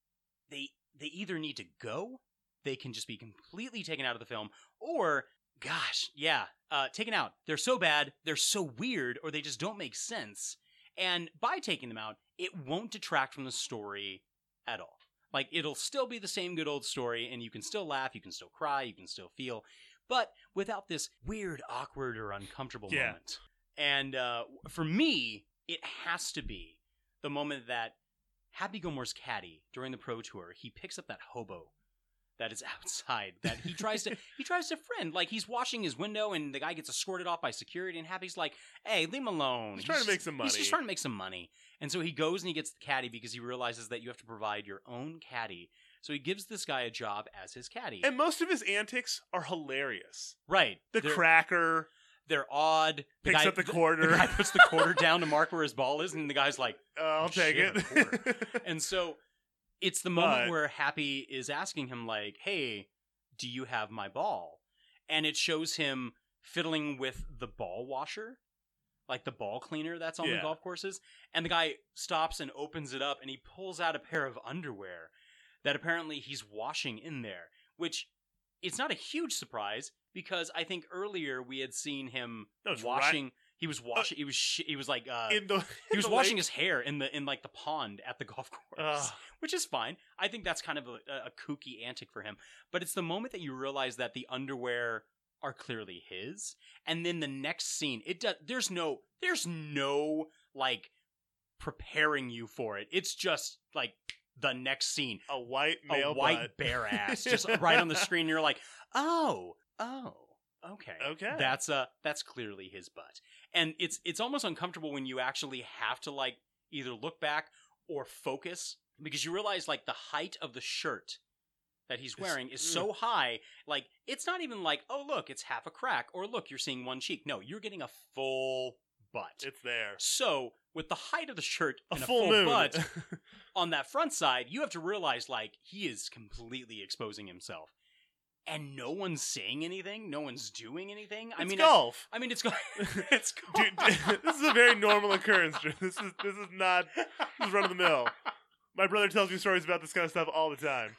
I: they they either need to go, they can just be completely taken out of the film, or, gosh, yeah, uh, taken out. They're so bad, they're so weird, or they just don't make sense. And by taking them out, it won't detract from the story at all. Like, it'll still be the same good old story, and you can still laugh, you can still cry, you can still feel, but without this weird, awkward, or uncomfortable
H: Yeah.
I: moment. And uh, for me, it has to be the moment that Happy Gilmore's caddy, during the Pro Tour, he picks up that hobo that is outside, that he tries to he tries to friend. Like, he's washing his window, and the guy gets escorted off by security, and Happy's like, hey, leave him alone.
H: He's trying to make some money.
I: He's just trying to make some money. And so he goes and he gets the caddy because he realizes that you have to provide your own caddy. So he gives this guy a job as his caddy.
H: And most of his antics are hilarious.
I: Right.
H: The
I: They're-
H: cracker.
I: They're odd. The
H: Picks
I: guy,
H: up the quarter.
I: The guy puts the quarter down to mark where his ball is, and the guy's like,
H: Uh, I'll take
I: "Shit, a
H: it.
I: quarter." And so it's the moment
H: But-
I: where Happy is asking him, like, hey, do you have my ball? And it shows him fiddling with the ball washer, like the ball cleaner that's on
H: Yeah.
I: the golf courses. And the guy stops and opens it up, and he pulls out a pair of underwear that apparently he's washing in there, which it's not a huge surprise because I think earlier we had seen him
H: No, it's
I: washing.
H: right-
I: He was washing. he was. Sh- he was like. Uh,
H: in the
I: he was
H: in the
I: washing
H: lake.
I: his hair in the in like the pond at the golf course,
H: Ugh.
I: which is fine. I think that's kind of a, a kooky antic for him. But it's the moment that you realize that the underwear are clearly his, and then the next scene, it does. There's no. There's no like preparing you for it. It's just like the next scene.
H: A white male
I: a white
H: butt.
I: bare ass just right on the screen. You're like, oh, oh, okay,
H: Okay.
I: That's uh, that's clearly his butt, and it's it's almost uncomfortable when you actually have to like either look back or focus because you realize like the height of the shirt that he's wearing is so high, like it's not even like, oh look, it's half a crack, or look, you're seeing one cheek. No, you're getting a full butt.
H: It's there.
I: So with the height of the shirt
H: A
I: and
H: full
I: a full
H: moon.
I: butt on that front side, you have to realize like he is completely exposing himself, and no one's saying anything, no one's doing anything. I
H: It's
I: mean,
H: golf.
I: I, I mean, it's golf. It's golf.
H: Dude, this is a very normal occurrence, Drew. This is this is not this is run of the mill. My brother tells me stories about this kind of stuff all the time.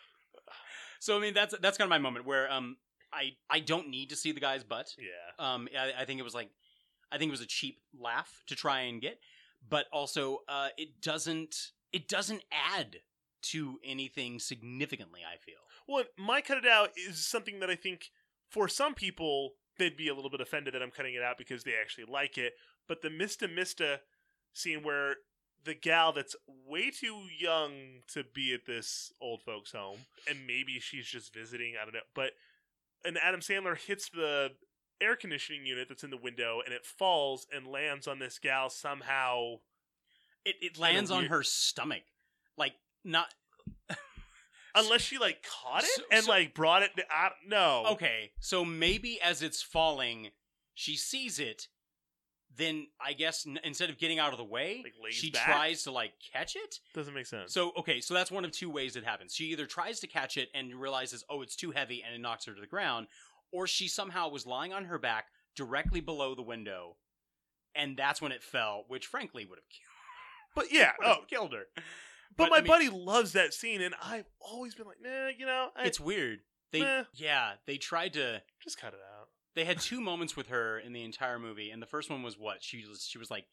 I: So I mean, that's that's kind of my moment where um I I don't need to see the guy's butt.
H: Yeah.
I: Um, I, I think it was like, I think it was a cheap laugh to try and get, but also uh, it doesn't it doesn't add to anything significantly. I feel.
H: Well, my cut it out is something that I think for some people they'd be a little bit offended that I'm cutting it out because they actually like it. But the Mista Mista scene where the gal that's way too young to be at this old folks' home, and maybe she's just visiting, I don't know, but and Adam Sandler hits the air conditioning unit that's in the window, and it falls and lands on this gal somehow.
I: It it lands on
H: weird-
I: her stomach, like not.
H: Unless she like caught it
I: So-
H: and
I: so-
H: like brought it. I, no.
I: Okay, so maybe as it's falling, she sees it. Then I guess n- instead of getting out of the way,
H: Like, lays
I: she
H: back?
I: tries to like catch it.
H: Doesn't make sense.
I: So okay, so that's one of two ways it happens. She either tries to catch it and realizes, oh, it's too heavy, and it knocks her to the ground, or she somehow was lying on her back directly below the window, and that's when it fell, which frankly would have killed,
H: But yeah,
I: would have
H: oh,
I: killed her.
H: But, my
I: I mean,
H: buddy loves that scene, and I've always been like, nah, you know, I,
I: it's weird. They
H: Meh.
I: yeah, they tried to.
H: just cut it out.
I: They had two moments with her in the entire movie, and the first one was what she was. She was like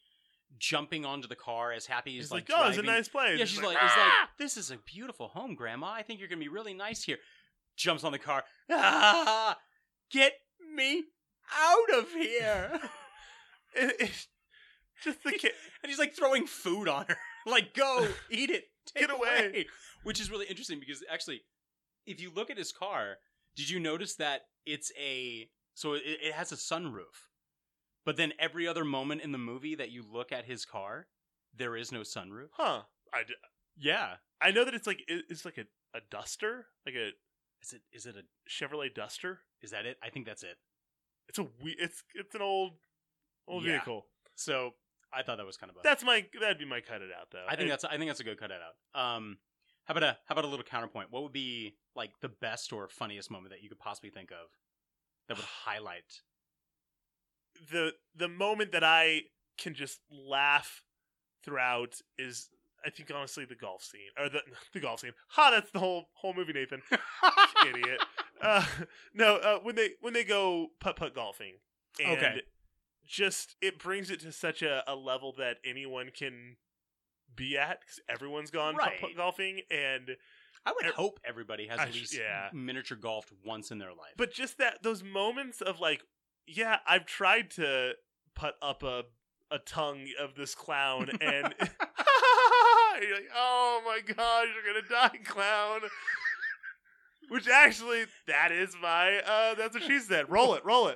I: jumping onto the car as Happy is
H: He's
I: like,
H: like, "Oh, it's a
I: driving.
H: nice place."
I: Yeah,
H: He's
I: she's
H: like,
I: like, he's like,
H: "Ah!"
I: "This is a beautiful home, Grandma. I think you're gonna be really nice here." Jumps on the car. Ah, get me out of here!
H: It- it's just the kid.
I: And he's like throwing food on her. Like, go eat it. Take
H: Get away.
I: Which is really interesting because actually, if you look at his car, did you notice that it's a so it, it has a sunroof, but then every other moment in the movie that you look at his car, there is no sunroof.
H: Huh. I, d-
I: Yeah.
H: I know that it's like it- it's like a, a Duster, like a
I: Is it is it a
H: Chevrolet Duster.
I: is that it? I think that's it.
H: It's a we- it's it's an old old
I: Yeah.
H: vehicle.
I: So I thought that was kind of a
H: That's my that'd be my cut it out though.
I: I think
H: And-
I: that's I think that's a good cut it out. Um, how about a how about a little counterpoint? What would be like the best or funniest moment that you could possibly think of that would highlight?
H: the the moment that I can just laugh throughout is I think honestly the golf scene or the the golf scene. Ha! That's the whole whole movie, Nathan. Idiot. Uh, no, uh, when they when they go putt putt golfing, and
I: Okay.
H: just it brings it to such a, a level that anyone can be at because everyone's gone
I: Right.
H: putt putt golfing, and
I: I would
H: Er-
I: hope everybody has
H: I
I: at
H: sh-
I: least
H: yeah.
I: miniature golfed once in their life.
H: but just that those moments of like, yeah, I've tried to put up a a tongue of this clown, and you're like, oh my gosh, you're gonna die, clown. Which actually, that is my. Uh, that's what she said. Roll it, roll it.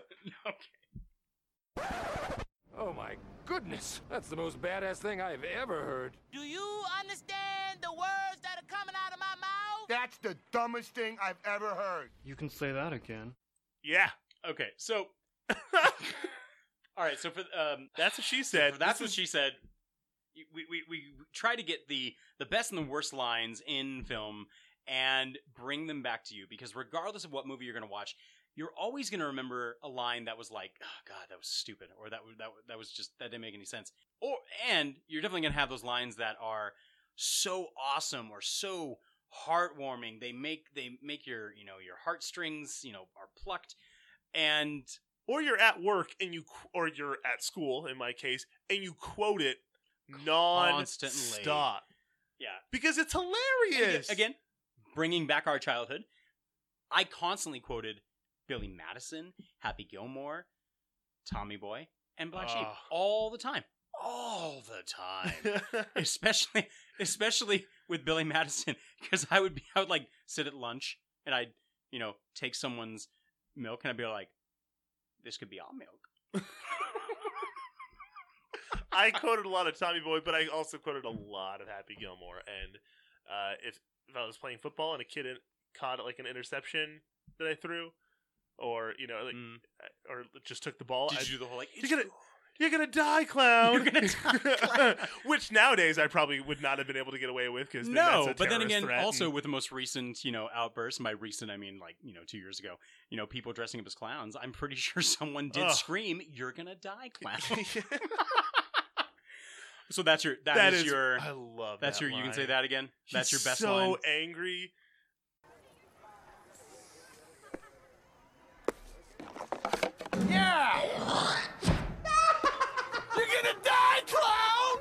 R: Oh my goodness, that's the most badass thing I've ever heard.
S: Do you understand the words that are coming out of my mouth?
T: That's the dumbest thing I've ever heard.
U: You can say that again.
H: Yeah.
I: Okay, so all right, so for um,
H: that's what she
I: so
H: said.
I: for that's
H: This
I: what
H: is-
I: she said. We, we we try to get the the best and the worst lines in film and bring them back to you because regardless of what movie you're going to watch, you're always going to remember a line that was like, "Oh God, that was stupid," or "That was that was- that was just that didn't make any sense." Or and you're definitely going to have those lines that are so awesome or so heartwarming. They make they make your you know your heartstrings you know are plucked, and
H: or you're at work and you, qu- or you're at school in my case, and you quote it
I: Constantly.
H: non-stop
I: yeah,
H: because it's
I: And
H: hilarious.
I: Again, again, bringing back our childhood, I constantly quoted Billy Madison, Happy Gilmore, Tommy Boy, and Black Sheep
H: Ugh.
I: all the time. All the time. especially especially with Billy Madison because I would be I would like sit at lunch and I'd, you know, take someone's milk and I'd be like, this could be our milk.
H: I quoted a lot of Tommy Boy, but I also quoted a lot of Happy Gilmore. And uh, if if I was playing football and a kid in, caught like an interception that I threw, or you know, like,
I: Mm.
H: or just took the ball,
I: Did
H: I'd-
I: you do the whole like
H: you're gonna you're gonna die, clown.
I: You're gonna die, clown.
H: Which nowadays I probably would not have been able to get away with because
I: No,
H: that's a
I: but then
H: terrorist
I: again,
H: threat
I: also
H: and-
I: with the most recent, you know, outburst. By recent, I mean like you know, two years ago. You know, people dressing up as clowns. I'm pretty sure someone did
H: Ugh.
I: scream, "You're gonna die, clown." So that's your that,
H: That
I: is,
H: is-
I: your
H: I love
I: that's
H: that
I: your you can say
H: line.
I: that again. That's your
H: He's
I: best
H: so
I: line.
H: angry.
R: Yeah! You're gonna die, clown!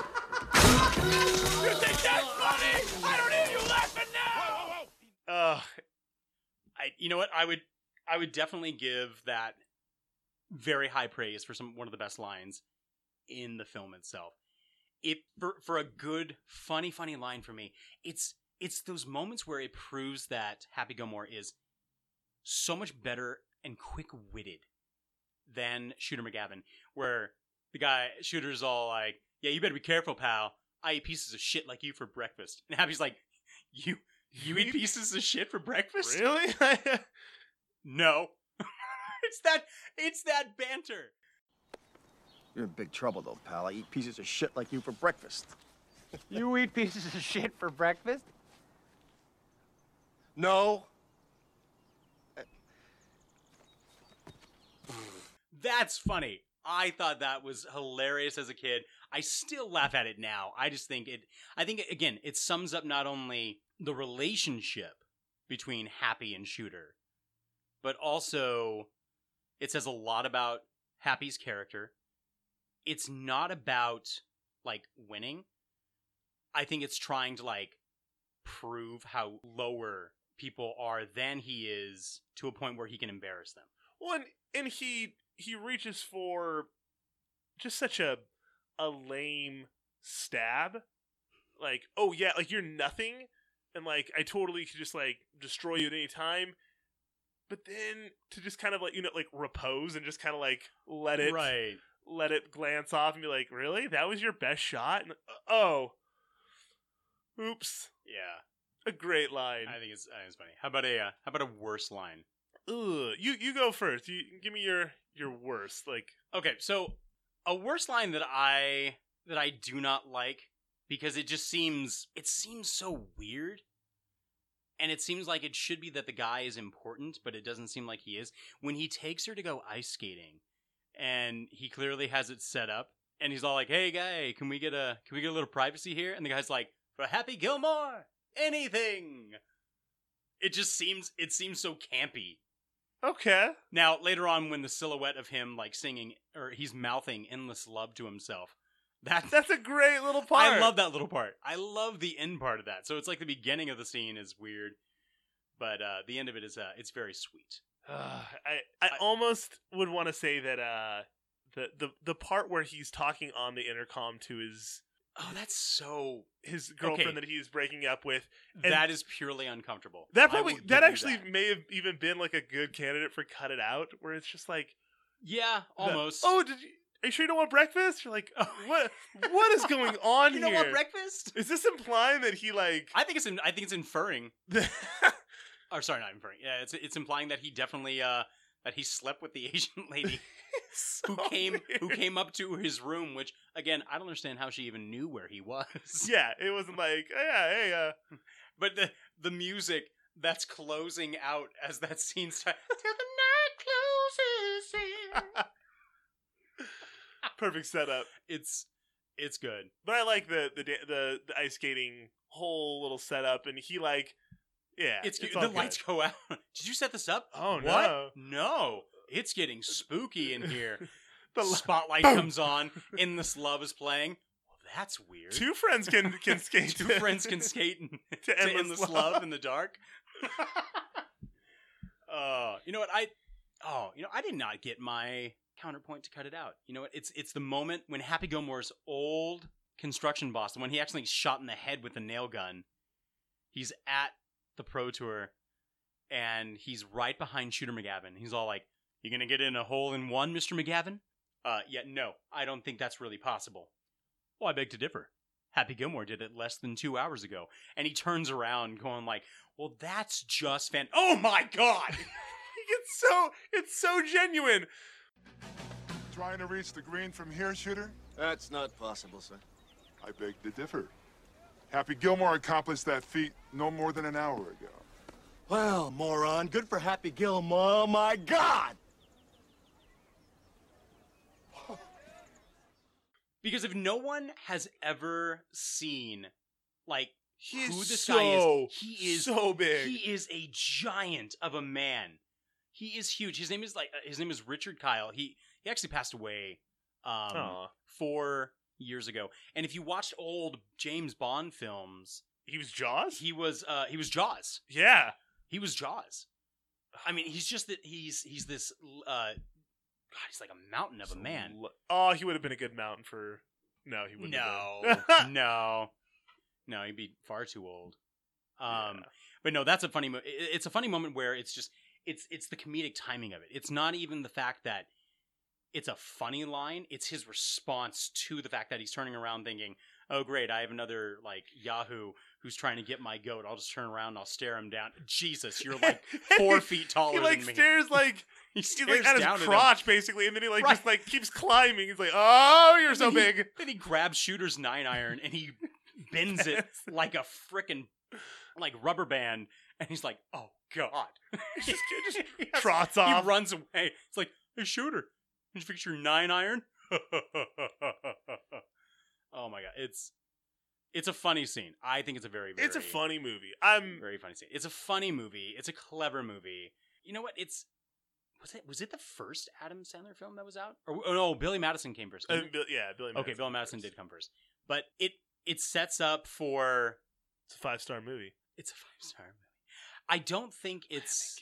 R: You think that's funny? I don't hear you laughing now!
H: Uh,
I: I you know what I would I would definitely give that very high praise for some one of the best lines in the film itself. It for for a good funny funny line for me. It's it's those moments where it proves that Happy Gilmore is so much better and quick-witted than Shooter McGavin, where the guy Shooter's all like, "Yeah, you better be careful, pal. I eat pieces of shit like you for breakfast." And Happy's like, "You you eat pieces of shit for breakfast?"
H: Really?
I: No. it's that it's that banter.
T: You're in big trouble, though, pal. I eat pieces of shit like you for breakfast.
O: You eat pieces of shit for breakfast?
T: No.
I: That's funny. I thought that was hilarious as a kid. I still laugh at it now. I just think it I think again, it sums up not only the relationship between Happy and Shooter, but also it says a lot about Happy's character it's not about like winning. I think it's trying to like prove how lower people are than he is to a point where he can embarrass them.
H: Well, and, and he he reaches for just such a a lame stab. Like, oh yeah, like you're nothing, and like I totally could just like destroy you at any time. But then to just kind of like, you know, like repose and just kind of like let it
I: right.
H: let it glance off and be like, really? That was your best shot? And, oh. Oops.
I: Yeah.
H: A great line.
I: I think it's I think it's funny. How about a uh, how about a worse line?
H: Ugh. You you go first. You give me your your worst. Like,
I: okay, so a worse line that I that I do not like because it just seems it seems so weird. And it seems like it should be that the guy is important, but it doesn't seem like he is. When he takes her to go ice skating, and he clearly has it set up, and he's all like, "Hey, guy, can we get a can we get a little privacy here?" And the guy's like, "For Happy Gilmore, anything." It just seems it seems so campy.
H: Okay.
I: Now later on, when the silhouette of him like singing or he's mouthing endless love to himself. That,
H: That's a great little part.
I: I love that little part. I love the end part of that. So it's like the beginning of the scene is weird, but uh, the end of it is uh, it's very sweet.
H: Uh, I, I I almost would want to say that uh, the the the part where he's talking on the intercom to his
I: oh that's so
H: his girlfriend
I: okay.
H: that he's breaking up with, and
I: that is purely uncomfortable.
H: That probably that actually
I: that.
H: may have even been like a good candidate for cut it out, where it's just like
I: yeah, almost.
H: The, oh, did you? Are you sure you don't want breakfast? You're like, what? What is going on
I: you
H: here?
I: You don't want breakfast?
H: Is this implying that he like?
I: I think it's in, I think it's inferring. or sorry, not inferring. Yeah, it's it's implying that he definitely uh that he slept with the Asian lady
H: so
I: who came
H: weird.
I: who came up to his room. Which again, I don't understand how she even knew where he was.
H: Yeah, it wasn't like, oh, yeah, hey, uh.
I: But the the music that's closing out as that scene starts. Till the night closes in.
H: Perfect setup.
I: It's it's good,
H: but I like the the the, the ice skating whole little setup, and he like, yeah,
I: it's,
H: it's
I: the
H: all
I: lights
H: good.
I: go out. Did you set this up?
H: Oh
I: what?
H: no,
I: no! It's getting spooky in here.
H: The
I: spotlight
H: boom.
I: comes on. Endless Love is playing. Well, that's weird.
H: Two friends can can skate.
I: Two friends can skate to,
H: to endless,
I: to endless love. love in the dark. uh, you know what I? Oh, you know I did not get my counterpoint to cut it out. You know what? It's it's the moment when Happy Gilmore's old construction boss, the one he actually shot in the head with a nail gun, he's at the Pro Tour, and he's right behind Shooter McGavin. He's all like, "You gonna get in a hole in one, Mister McGavin?" Uh, yeah, no, I don't think that's really possible. Well, I beg to differ. Happy Gilmore did it less than two hours ago, and he turns around, going like, "Well, that's just fan. Oh my god!"
H: It's so it's so genuine.
U: Trying to reach the green from here, Shooter?
T: That's not possible, sir.
U: I beg to differ. Happy Gilmore accomplished that feat no more than an hour ago.
T: Well, moron, good for Happy Gilmore. Oh, my God!
I: Because if no one has ever seen, like,
H: he
I: who
H: is
I: this
H: so,
I: guy is, he is
H: so big.
I: He is a giant of a man. He is huge. His name is like his name is Richard Kyle. He he actually passed away um, four years ago. And if you watched old James Bond films,
H: he was Jaws.
I: He was uh, he was Jaws.
H: Yeah,
I: he was Jaws. I mean, he's just that he's he's this. Uh, God, he's like a mountain of a man.
H: Oh, he would have been a good mountain for. No, he wouldn't.
I: No, no, no. He'd be far too old. Um, yeah. But no, that's a funny. Mo- it's a funny moment where it's just. It's it's the comedic timing of it. It's not even the fact that it's a funny line. It's his response to the fact that he's turning around thinking, oh, great, I have another, like, Yahoo who's trying to get my goat. I'll just turn around and I'll stare him down. Jesus, you're, like, four feet taller
H: he, like,
I: than me.
H: Stares, like,
I: he
H: stares
I: like,
H: at
I: down
H: his crotch,
I: at
H: basically, and then he, like,
I: right.
H: just, like, keeps climbing. He's like, oh, you're
I: and
H: so
I: he,
H: big.
I: Then he grabs Shooter's nine iron and he bends it like a frickin', like, rubber band. And he's like, oh, God.
H: He just, just trots off.
I: He runs away. It's like, hey, Shooter, did you fix your nine iron? Oh, my God. It's it's a funny scene. I think it's a very, very...
H: It's a funny movie. I'm
I: Very funny scene. It's a funny movie. It's a clever movie. You know what? It's... Was it was it the first Adam Sandler film that was out? Or oh, no, Billy Madison came first.
H: Uh,
I: wasn't it?
H: Bill- yeah, Billy.
I: Okay,
H: Madison
I: Billy
H: came
I: Madison
H: first.
I: did come first, but it it sets up for
H: It's a five star movie.
I: it's a five star movie. I don't think it's.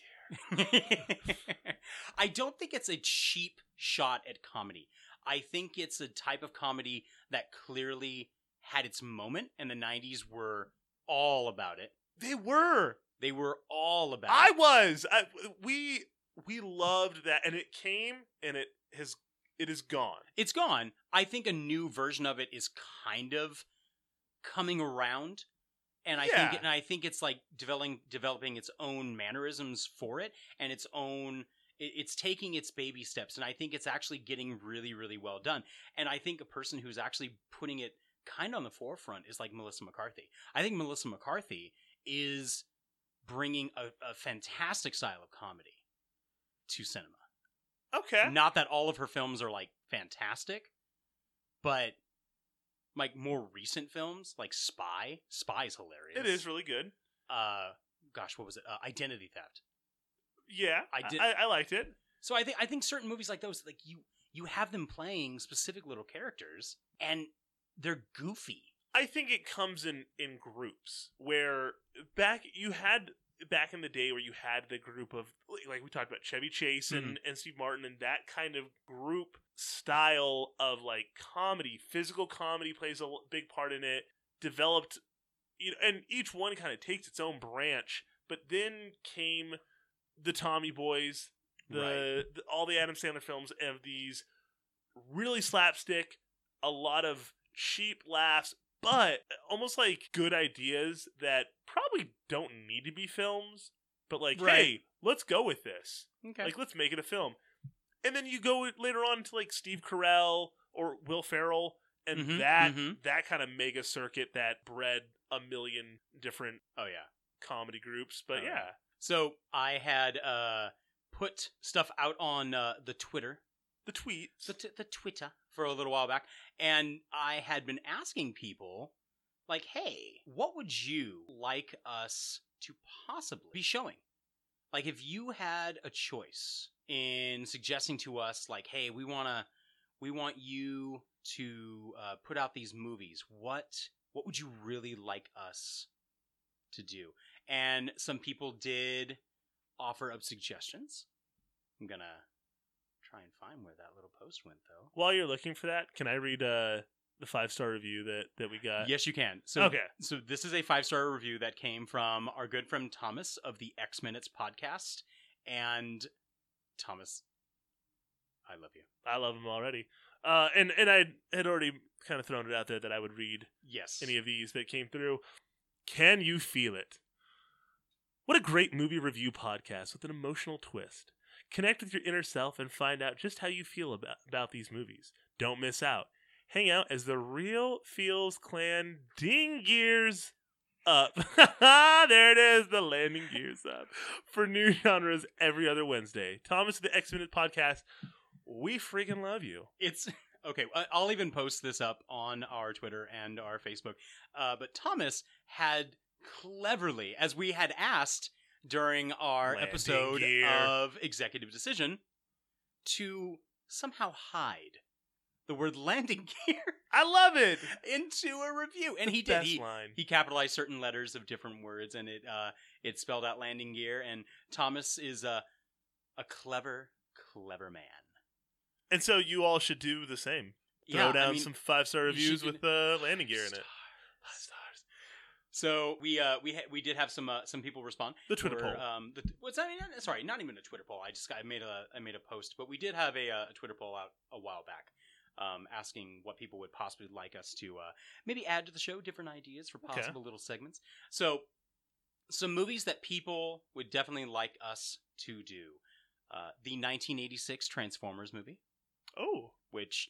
I: I don't think it's a cheap shot at comedy. I think it's a type of comedy that clearly had its moment, and the nineties were all about it.
H: They were.
I: They were all about
H: I
I: it.
H: was. I, we we loved that, and it came, and it has it is gone.
I: It's gone. I think a new version of it is kind of coming around, and I
H: Yeah.
I: think and I think it's like developing developing its own mannerisms for it, and its own. it- It's taking its baby steps, and I think it's actually getting really, really well done. And I think a person who's actually putting it kind of on the forefront is like Melissa McCarthy. I think Melissa McCarthy is bringing a, a fantastic style of comedy to cinema.
H: Okay.
I: Not that all of her films are like fantastic, but like more recent films like Spy. Spy's hilarious.
H: It is really good.
I: Uh, gosh, what was it? Uh, Identity Theft.
H: Yeah,
I: I
H: I
I: did-
H: I, I liked it.
I: So I think I think certain movies like those, like you you have them playing specific little characters, and they're goofy.
H: I think it comes in in groups where back you had back in the day where you had the group of like we talked about Chevy Chase and, and Steve Martin and that kind of group style of like comedy, physical comedy plays a l- big part in it. Developed, you know, and each one kind of takes its own branch. But then came the Tommy Boys, the,
I: Right.
H: the all the Adam Sandler films of these really slapstick, a lot of cheap laughs, but almost like good ideas that probably don't need to be films, but like,
I: Right.
H: hey, let's go with this.
I: Okay.
H: Like, let's make it a film. And then you go later on to like Steve Carell or Will Ferrell, and
I: Mhm,
H: that
I: mhm.
H: that kind of mega circuit that bred a million different
I: Oh yeah.
H: comedy groups. But
I: Oh,
H: yeah,
I: So I had uh, put stuff out on uh, the Twitter,
H: the tweets,
I: the, t- the Twitter for a little while back, and I had been asking people, like, "Hey, what would you like us to possibly be showing? Like, if you had a choice in suggesting to us, like, hey, we wanna, we want you to uh, put out these movies. What, what would you really like us to do?" And some people did offer up suggestions. I'm gonna try and find where that little post went, though.
H: while you're looking for that, can I read uh, the five star review that that we got?
I: Yes, you can. So,
H: Okay.
I: So this is a five star review that came from our good friend Thomas of the X Minutes podcast. And Thomas, I love you.
H: I love him already. Uh, and and I had already kind of thrown it out there that I would read
I: Yes.
H: any of these that came through. Can you feel it? What a great movie review podcast with an emotional twist. Connect with your inner self and find out just how you feel about, about these movies. Don't miss out. Hang out as the Real Feels Clan ding gears up. There it is, the landing gears up. For new genres every other Wednesday. Thomas of the X Minute Podcast, we freaking love you.
I: It's okay. I- I'll even post this up on our Twitter and our Facebook. Uh, but Thomas had cleverly, as we had asked during our
H: Landing
I: episode
H: gear.
I: of Executive Decision, to somehow hide the word landing gear
H: I love it.
I: into a review, and
H: The
I: he did.
H: best
I: He,
H: line.
I: he capitalized certain letters of different words, and it uh, it spelled out landing gear. And Thomas is a a clever, clever man.
H: And so you all should do the same. Throw
I: Yeah, I
H: down
I: mean,
H: some five star
I: you
H: reviews
I: should-
H: with uh, landing gear in it.
I: Five stars. So we uh we ha- we did have some uh, some people respond.
H: The Twitter
I: Or,
H: poll.
I: Um, the, what's I mean? not- Sorry, not even a Twitter poll. I just I made a I made a post, but we did have a, uh, a Twitter poll out a while back, um, asking what people would possibly like us to uh, maybe add to the show, different ideas for
H: Okay.
I: possible little segments. So some movies that people would definitely like us to do: uh, the nineteen eighty-six Transformers movie,
H: Oh,
I: which,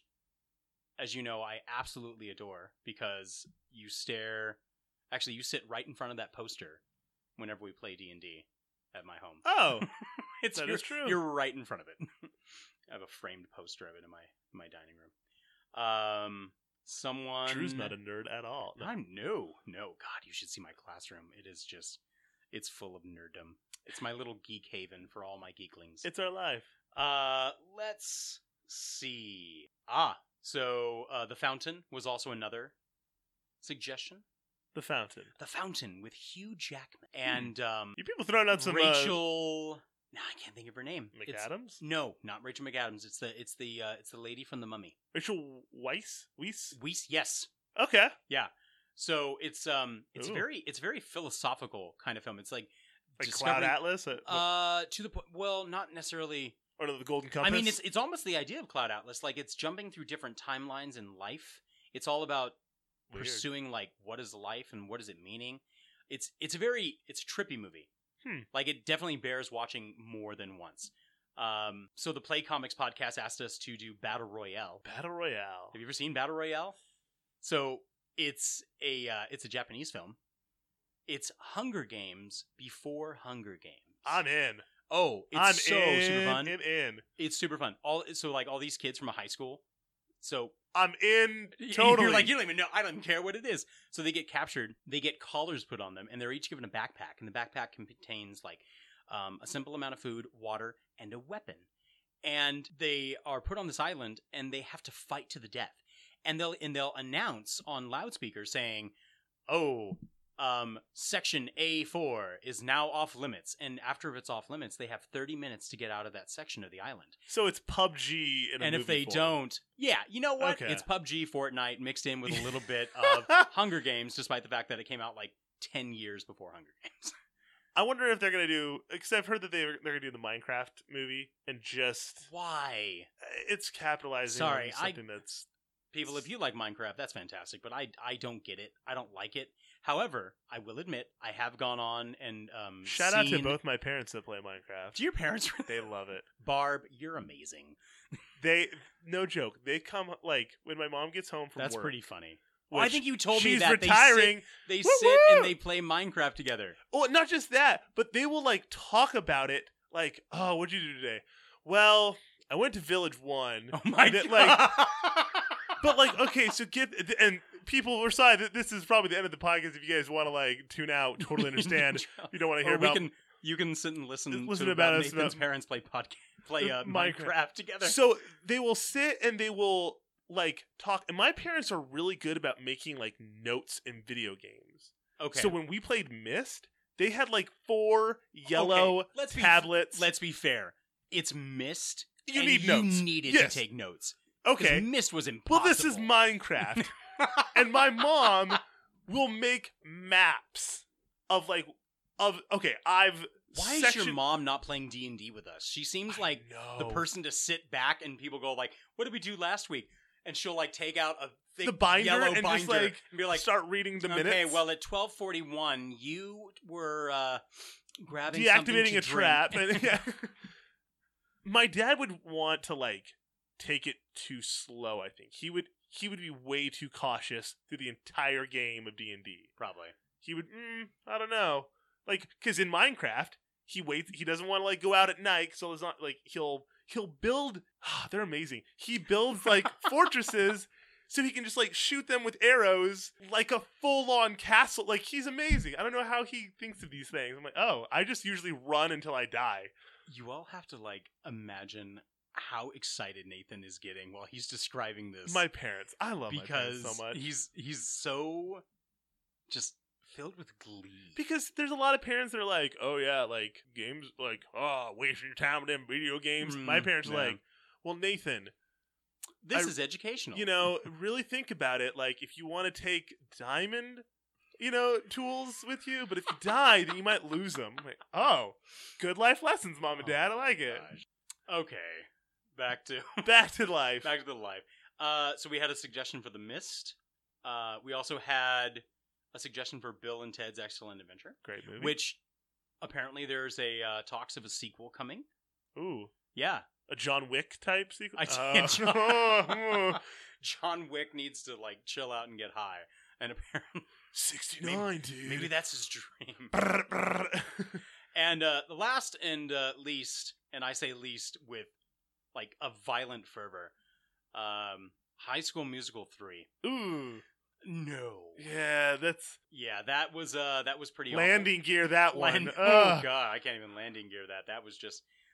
I: as you know, I absolutely adore because you stare. Actually, you sit right in front of that poster whenever we play D and D at my home.
H: oh,
I: it's
H: that
I: you're,
H: is true.
I: You're right in front of it. I have a framed poster of it in my in my dining room. Um, someone
H: Drew's not a nerd at all. No.
I: I'm no, no. God, you should see my classroom. It is just, it's full of nerddom. It's my little geek haven for all my geeklings.
H: It's our life.
I: Uh, let's see. Ah, so uh, The Fountain was also another suggestion.
H: The Fountain.
I: The Fountain with Hugh Jackman and um,
H: You people throwing out some uh,
I: Rachel. No, I can't think of her name. It's-
H: McAdams?
I: no, not Rachel McAdams. It's the it's the uh, it's the lady from The Mummy.
H: Rachel Weisz? Weisz?
I: Weisz, yes.
H: Okay.
I: Yeah. So it's um it's
H: Ooh.
I: very it's very philosophical kind of film. It's like
H: Like
I: discovering-
H: Cloud Atlas? Uh,
I: Uh, to the point. Well, not necessarily.
H: or the Golden Compass?
I: I mean, it's it's almost the idea of Cloud Atlas. Like it's jumping through different timelines in life. It's all about
H: Weird.
I: pursuing like what is life and what is it meaning. It's it's a very it's a trippy movie.
H: Hmm.
I: Like it definitely bears watching more than once. Um, so the Play Comics podcast asked us to do Battle Royale.
H: Battle Royale.
I: Have you ever seen Battle Royale? So it's a uh, it's a Japanese film. It's Hunger Games before Hunger Games.
H: I'm in.
I: Oh, it's
H: I'm
I: so
H: in,
I: super fun.
H: in, in.
I: It's super fun. All so like all these kids from a high school. So
H: I'm in
I: y-
H: totally.
I: You're like you don't even know. I don't even care what it is. So they get captured. They get collars put on them, and they're each given a backpack. And the backpack contains like um, a simple amount of food, water, and a weapon. And they are put on this island, and they have to fight to the death. And they'll and they'll announce on loudspeakers saying, "Oh, um, section A four is now off limits." And after it's off limits, they have thirty minutes to get out of that section of the island.
H: So it's P U B G in a
I: And if
H: movie
I: they
H: form.
I: don't, yeah, you know what?
H: Okay.
I: It's P U B G, Fortnite mixed in with a little bit of Hunger Games, despite the fact that it came out like ten years before Hunger Games.
H: I wonder if they're gonna do. Because I've heard that they they're gonna do the Minecraft movie and just
I: Why?
H: it's capitalizing
I: Sorry,
H: on
I: I-
H: something that's
I: People, if you like Minecraft, that's fantastic, but I I don't get it. I don't like it. However, I will admit, I have gone on and um
H: shout out to
I: seen-
H: both my parents that play Minecraft.
I: Do your parents?
H: They love it.
I: Barb, you're amazing.
H: They no joke. They come like when my mom gets home from
I: That's
H: work.
I: pretty funny. Well, I
H: which
I: think you told me
H: she's
I: that
H: retiring.
I: they sit, they
H: Woo-woo!
I: sit and they play Minecraft together.
H: Well, not just that, but they will like talk about it. Like, oh, what'd you do today? Well, I went to Village One.
I: Oh my
H: and it,
I: god!
H: like, but like, okay, so get and people were sorry that this is probably the end of the podcast. If you guys want to like tune out, totally understand. You don't want to hear
I: Or we
H: about.
I: can you can sit and listen,
H: Listen
I: to
H: about
I: about
H: us
I: Nathan's
H: about-
I: parents play podcast play uh,
H: Minecraft.
I: Minecraft together.
H: So they will sit and they will like talk. And my parents are really good about making like notes in video games.
I: Okay.
H: So when we played Myst, they had like four yellow
I: Okay, let's be-
H: tablets.
I: Let's be fair. It's Myst.
H: You
I: and
H: need notes.
I: You needed
H: Yes.
I: to take notes.
H: Okay.
I: 'Cause Myst was impossible.
H: Well, this is Minecraft. And my mom will make maps of like of okay, I've
I: Why is
H: section-
I: your mom not playing D and D with us? She seems like the
H: know.
I: person to sit back and people go like, "What did we do last week?" And she'll like take out a thick
H: the binder
I: yellow
H: and
I: binder
H: just like,
I: and be like,
H: start reading the
I: "Okay,
H: minutes.
I: well at twelve forty-one, you were uh, grabbing something
H: deactivating
I: to
H: a
I: drink."
H: trap. And, yeah. My dad would want to like take it too slow. I think he would he would be way too cautious through the entire game of D and D.
I: Probably.
H: He would. Mm, I don't know. Like, because in Minecraft, he waits. He doesn't want to like go out at night, so it's not like he'll he'll build. Oh, they're amazing. He builds like fortresses. So he can just like shoot them with arrows like a full-on castle. Like, he's amazing. I don't know how he thinks of these things. I'm like, oh, I just usually run until I die.
I: You all have to like imagine how excited Nathan is getting while he's describing this.
H: My parents. I love
I: because
H: my parents so much.
I: he's he's so just filled with glee.
H: Because there's a lot of parents that are like, oh yeah, like games, like, oh, wasting your time with them video games.
I: Mm,
H: my parents are
I: yeah.
H: like, well, Nathan,
I: This
H: I-
I: is educational.
H: you know, really think about it. Like, if you want to take diamond, you know, tools with you, but if you die, then you might lose them. I'm like, oh, good life lessons, mom and dad. I like it.
I: Okay, back to
H: Back to life.
I: back to the life. Uh, so we had a suggestion for The Mist. Uh, we also had a suggestion for Bill and Ted's Excellent Adventure,
H: Great movie.
I: which apparently there's a uh, talks of a sequel coming.
H: Ooh,
I: Yeah,
H: a John Wick type sequel.
I: I
H: Uh,
I: John, John Wick needs to like chill out and get high, and apparently
H: sixty-nine, dude.
I: maybe that's his dream.
H: Brr, brr.
I: And uh, the last and uh, least, and I say least with like a violent fervor, um, High School Musical three.
H: Ooh,
I: No.
H: yeah, that's
I: Yeah, that was uh that was pretty
H: landing gear. That
I: awful.
H: one.
I: Land- oh
H: Ugh.
I: god, I can't even landing gear that. That was just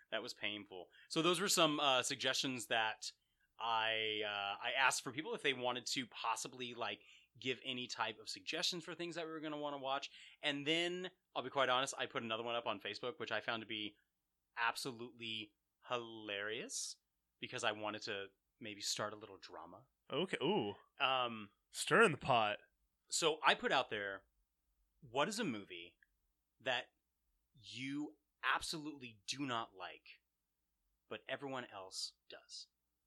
I: That was painful. So those were some uh, suggestions that I uh, I asked for people if they wanted to possibly like give any type of suggestions for things that we were going to want to watch. And then, I'll be quite honest, I put another one up on Facebook, which I found to be absolutely hilarious because I wanted to maybe start a little drama.
H: Okay. Ooh.
I: Um,
H: Stir in the pot.
I: So I put out there, what is a movie that you absolutely do not like, but everyone else does?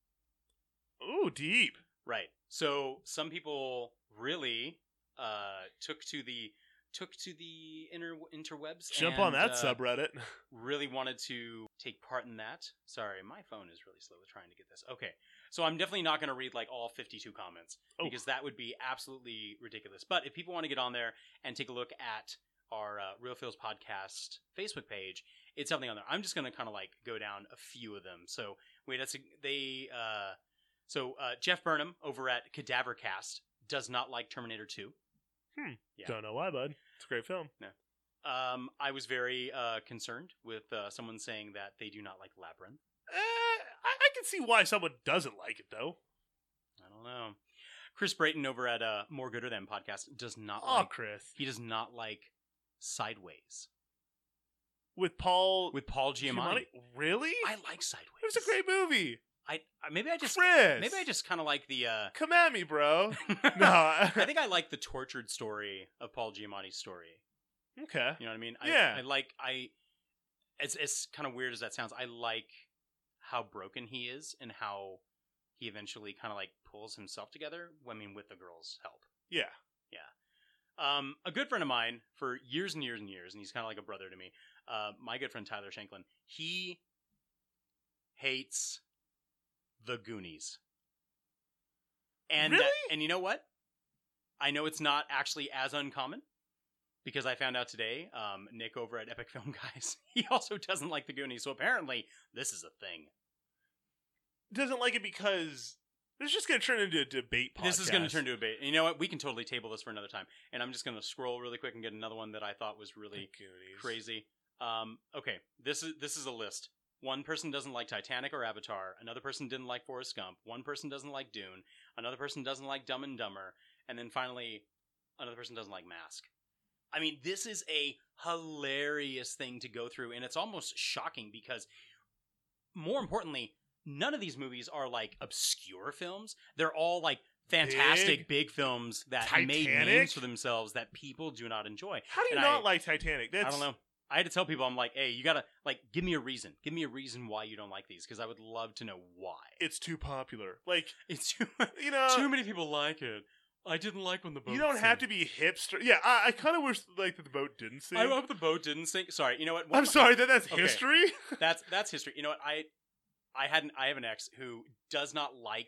H: Ooh, deep.
I: Right. So some people really uh, took to the took to the inter interwebs.
H: Jump
I: and,
H: on that
I: uh,
H: subreddit.
I: Really wanted to take part in that. Sorry, my phone is really slow trying to get this. Okay, so I'm definitely not going to read like all fifty-two comments
H: Oh.
I: because that would be absolutely ridiculous. But if people want to get on there and take a look at our uh, Real Feels Podcast Facebook page, it's something on there. I'm just going to kind of like go down a few of them. So wait, that's a, they. Uh, so uh, Jeff Burnham over at Cadavercast does not like Terminator two.
H: Hmm.
I: Yeah.
H: Don't know why, bud. It's a great film.
I: No. Um, I was very uh, concerned with uh, someone saying that they do not like Labyrinth.
H: Eh, I, I can see why someone doesn't like it, though.
I: I don't know. Chris Brayton over at uh, More Gooder Than Podcast does not
H: Oh,
I: like...
H: Chris.
I: He does not like Sideways.
H: With Paul...
I: With Paul Giamatti.
H: Really?
I: I like Sideways.
H: It was a great movie.
I: I I- maybe I just
H: Chris!
I: maybe I just kind of like the uh
H: Come at me, bro. No. I
I: I think I like the tortured story of Paul Giamatti's story.
H: Okay.
I: You know what I mean? I,
H: Yeah.
I: I like I as as kind of weird as that sounds, I like how broken he is and how he eventually kind of like pulls himself together. I mean, with the girl's help.
H: Yeah.
I: Yeah. Um, a good friend of mine for years and years and years, and he's kind of like a brother to me. Uh, my good friend Tyler Shanklin. He hates The Goonies. And
H: Really?
I: that- and you know what? I know it's not actually as uncommon because I found out today, um, Nick over at Epic Film Guys, he also doesn't like The Goonies. So apparently, this is a thing.
H: Doesn't like it because this is just going to turn into a debate podcast.
I: This is going to turn into a debate. And you know what? We can totally table this for another time. And I'm just going to scroll really quick and get another one that I thought was really crazy. Um, okay, this is this is a list. One person doesn't like Titanic or Avatar. Another person didn't like Forrest Gump. One person doesn't like Dune. Another person doesn't like Dumb and Dumber. And then finally, another person doesn't like Mask. I mean, this is a hilarious thing to go through, and it's almost shocking because, more importantly, none of these movies are like obscure films. They're all like fantastic big,
H: Big?
I: films that
H: Titanic?
I: made names for themselves that people do not enjoy.
H: How do you
I: And
H: not
I: I,
H: like Titanic? That's...
I: I don't know. I had to tell people, I'm like, hey, you gotta, like, give me a reason. Give me a reason why you don't like these, because I would love to know why.
H: It's too popular. Like,
I: it's too,
H: you know,
I: too many people like it. I didn't like when the boat
H: You don't
I: sank.
H: have to be hipster. Yeah, I, I kind of wish like that the boat didn't sink.
I: I hope the boat didn't sink. Sorry, you know what? One
H: I'm
I: of my-
H: sorry that that's
I: Okay.
H: history.
I: That's that's history. You know what? I I had an, I have an ex who does not like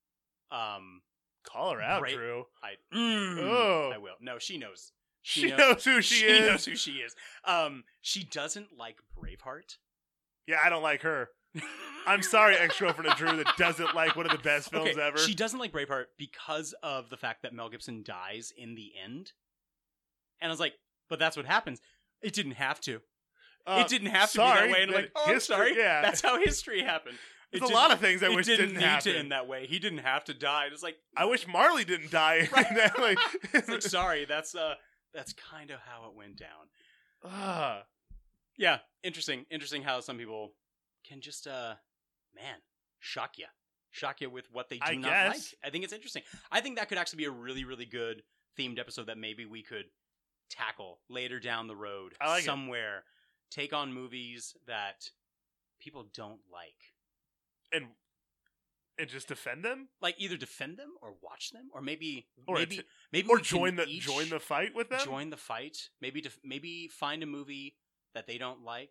I: um
H: Call her out,
I: Bra-
H: Drew.
I: I mm,
H: Oh.
I: I will. No, she knows.
H: She knows who she
I: she
H: is.
I: knows who she is. Um, she doesn't like Braveheart.
H: Yeah, I don't like her. I'm sorry, ex-girlfriend of Drew that doesn't like one of the best films
I: Okay,
H: ever.
I: She doesn't like Braveheart because of the fact that Mel Gibson dies in the end. And I was like, but that's what happens. It didn't have to.
H: Uh,
I: it didn't have to
H: sorry,
I: be that way. And I'm
H: that
I: like, oh, I'm
H: history-
I: sorry.
H: yeah.
I: That's how history happened. It
H: There's a
I: didn't-
H: lot of things I
I: it
H: wish
I: didn't
H: didn't
I: need
H: happen.
I: to end that way. He didn't have to die. It's like,
H: I wish Marley didn't die. Right. like,
I: it's like, sorry, that's uh, that's kind of how it went down.
H: Ah.
I: Yeah, interesting. Interesting how some people can just, uh, man, shock you. Shock you with what they do
H: I
I: not
H: guess.
I: like. I think it's interesting. I think that could actually be a really, really good themed episode that maybe we could tackle later down the road.
H: I like it.
I: somewhere. Take on movies that people don't like.
H: and and just defend them,
I: Like either defend them or watch them, or maybe
H: or
I: maybe
H: att-
I: maybe
H: or
I: we can
H: join the
I: each
H: join the fight with them.
I: join the fight. Maybe def- maybe find a movie that they don't like,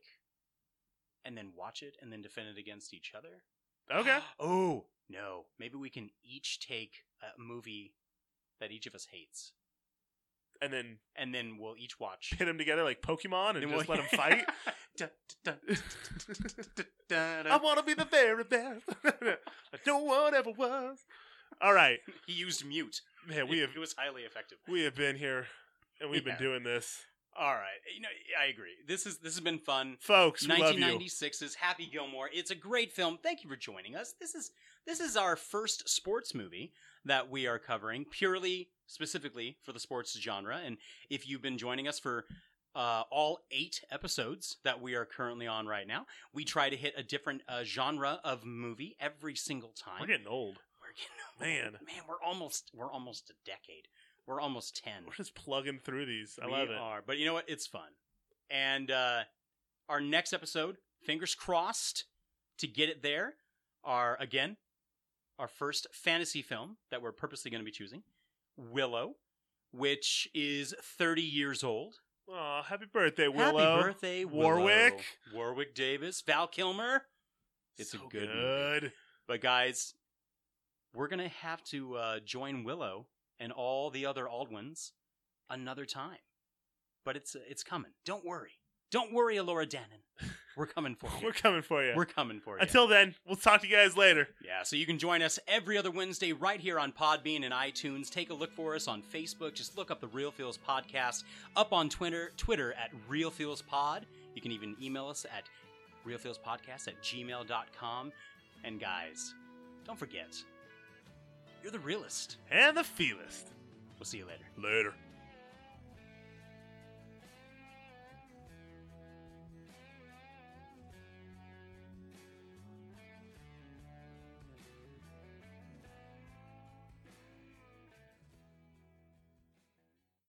I: and then watch it, and then defend it against each other.
H: Okay.
I: Oh no, maybe we can each take a movie that each of us hates,
H: and then
I: and then we'll each watch.
H: pit them together like Pokemon and
I: Then
H: just
I: we'll-
H: let them fight.
I: Dun, dun, dun, dun, dun,
H: I
I: dun.
H: want to be the very best. No one ever was. All right,
I: He used mute.
H: man. We
I: It-
H: have
I: it was highly effective.
H: we have been here, and we've
I: Yeah.
H: been doing this
I: All right, you know, I agree. This is this has been fun,
H: folks. We love you.
I: nineteen ninety-six's Happy Gilmore. It's a great film. Thank you for joining us. This is this is our first sports movie that we are covering purely, specifically for the sports genre. And if you've been joining us for uh, all eight episodes that we are currently on right now, we try to hit a different uh, genre of movie every single time.
H: We're getting old.
I: We're getting old.
H: Man,
I: man, we're almost we're almost a decade. We're almost ten.
H: We're just plugging through these. I
I: we
H: love it.
I: are. But you know what? It's fun. And uh, our next episode, fingers crossed to get it there, are, again, our first fantasy film that we're purposely going to be choosing, Willow, which is thirty years old.
H: Aw, happy birthday, Willow.
I: Happy birthday,
H: Warwick.
I: Willow. Warwick Davis. Val Kilmer. It's
H: so
I: a good,
H: good
I: movie. But guys, we're going to have to uh, join Willow and all the other Aldwins another time. But it's uh, it's coming. Don't worry. Don't worry, Alora Dannon. We're coming for you.
H: We're coming for you.
I: We're coming for you.
H: Until then, we'll talk to you guys later.
I: Yeah, so you can join us every other Wednesday right here on Podbean and iTunes. Take a look for us on Facebook. Just look up the Real Feels Podcast. Up on Twitter, Twitter at Real Feels Pod. You can even email us at realfeelspodcast at gmail dot com. And guys, don't forget, you're the realest.
H: And the feelist.
I: We'll see you later.
H: Later.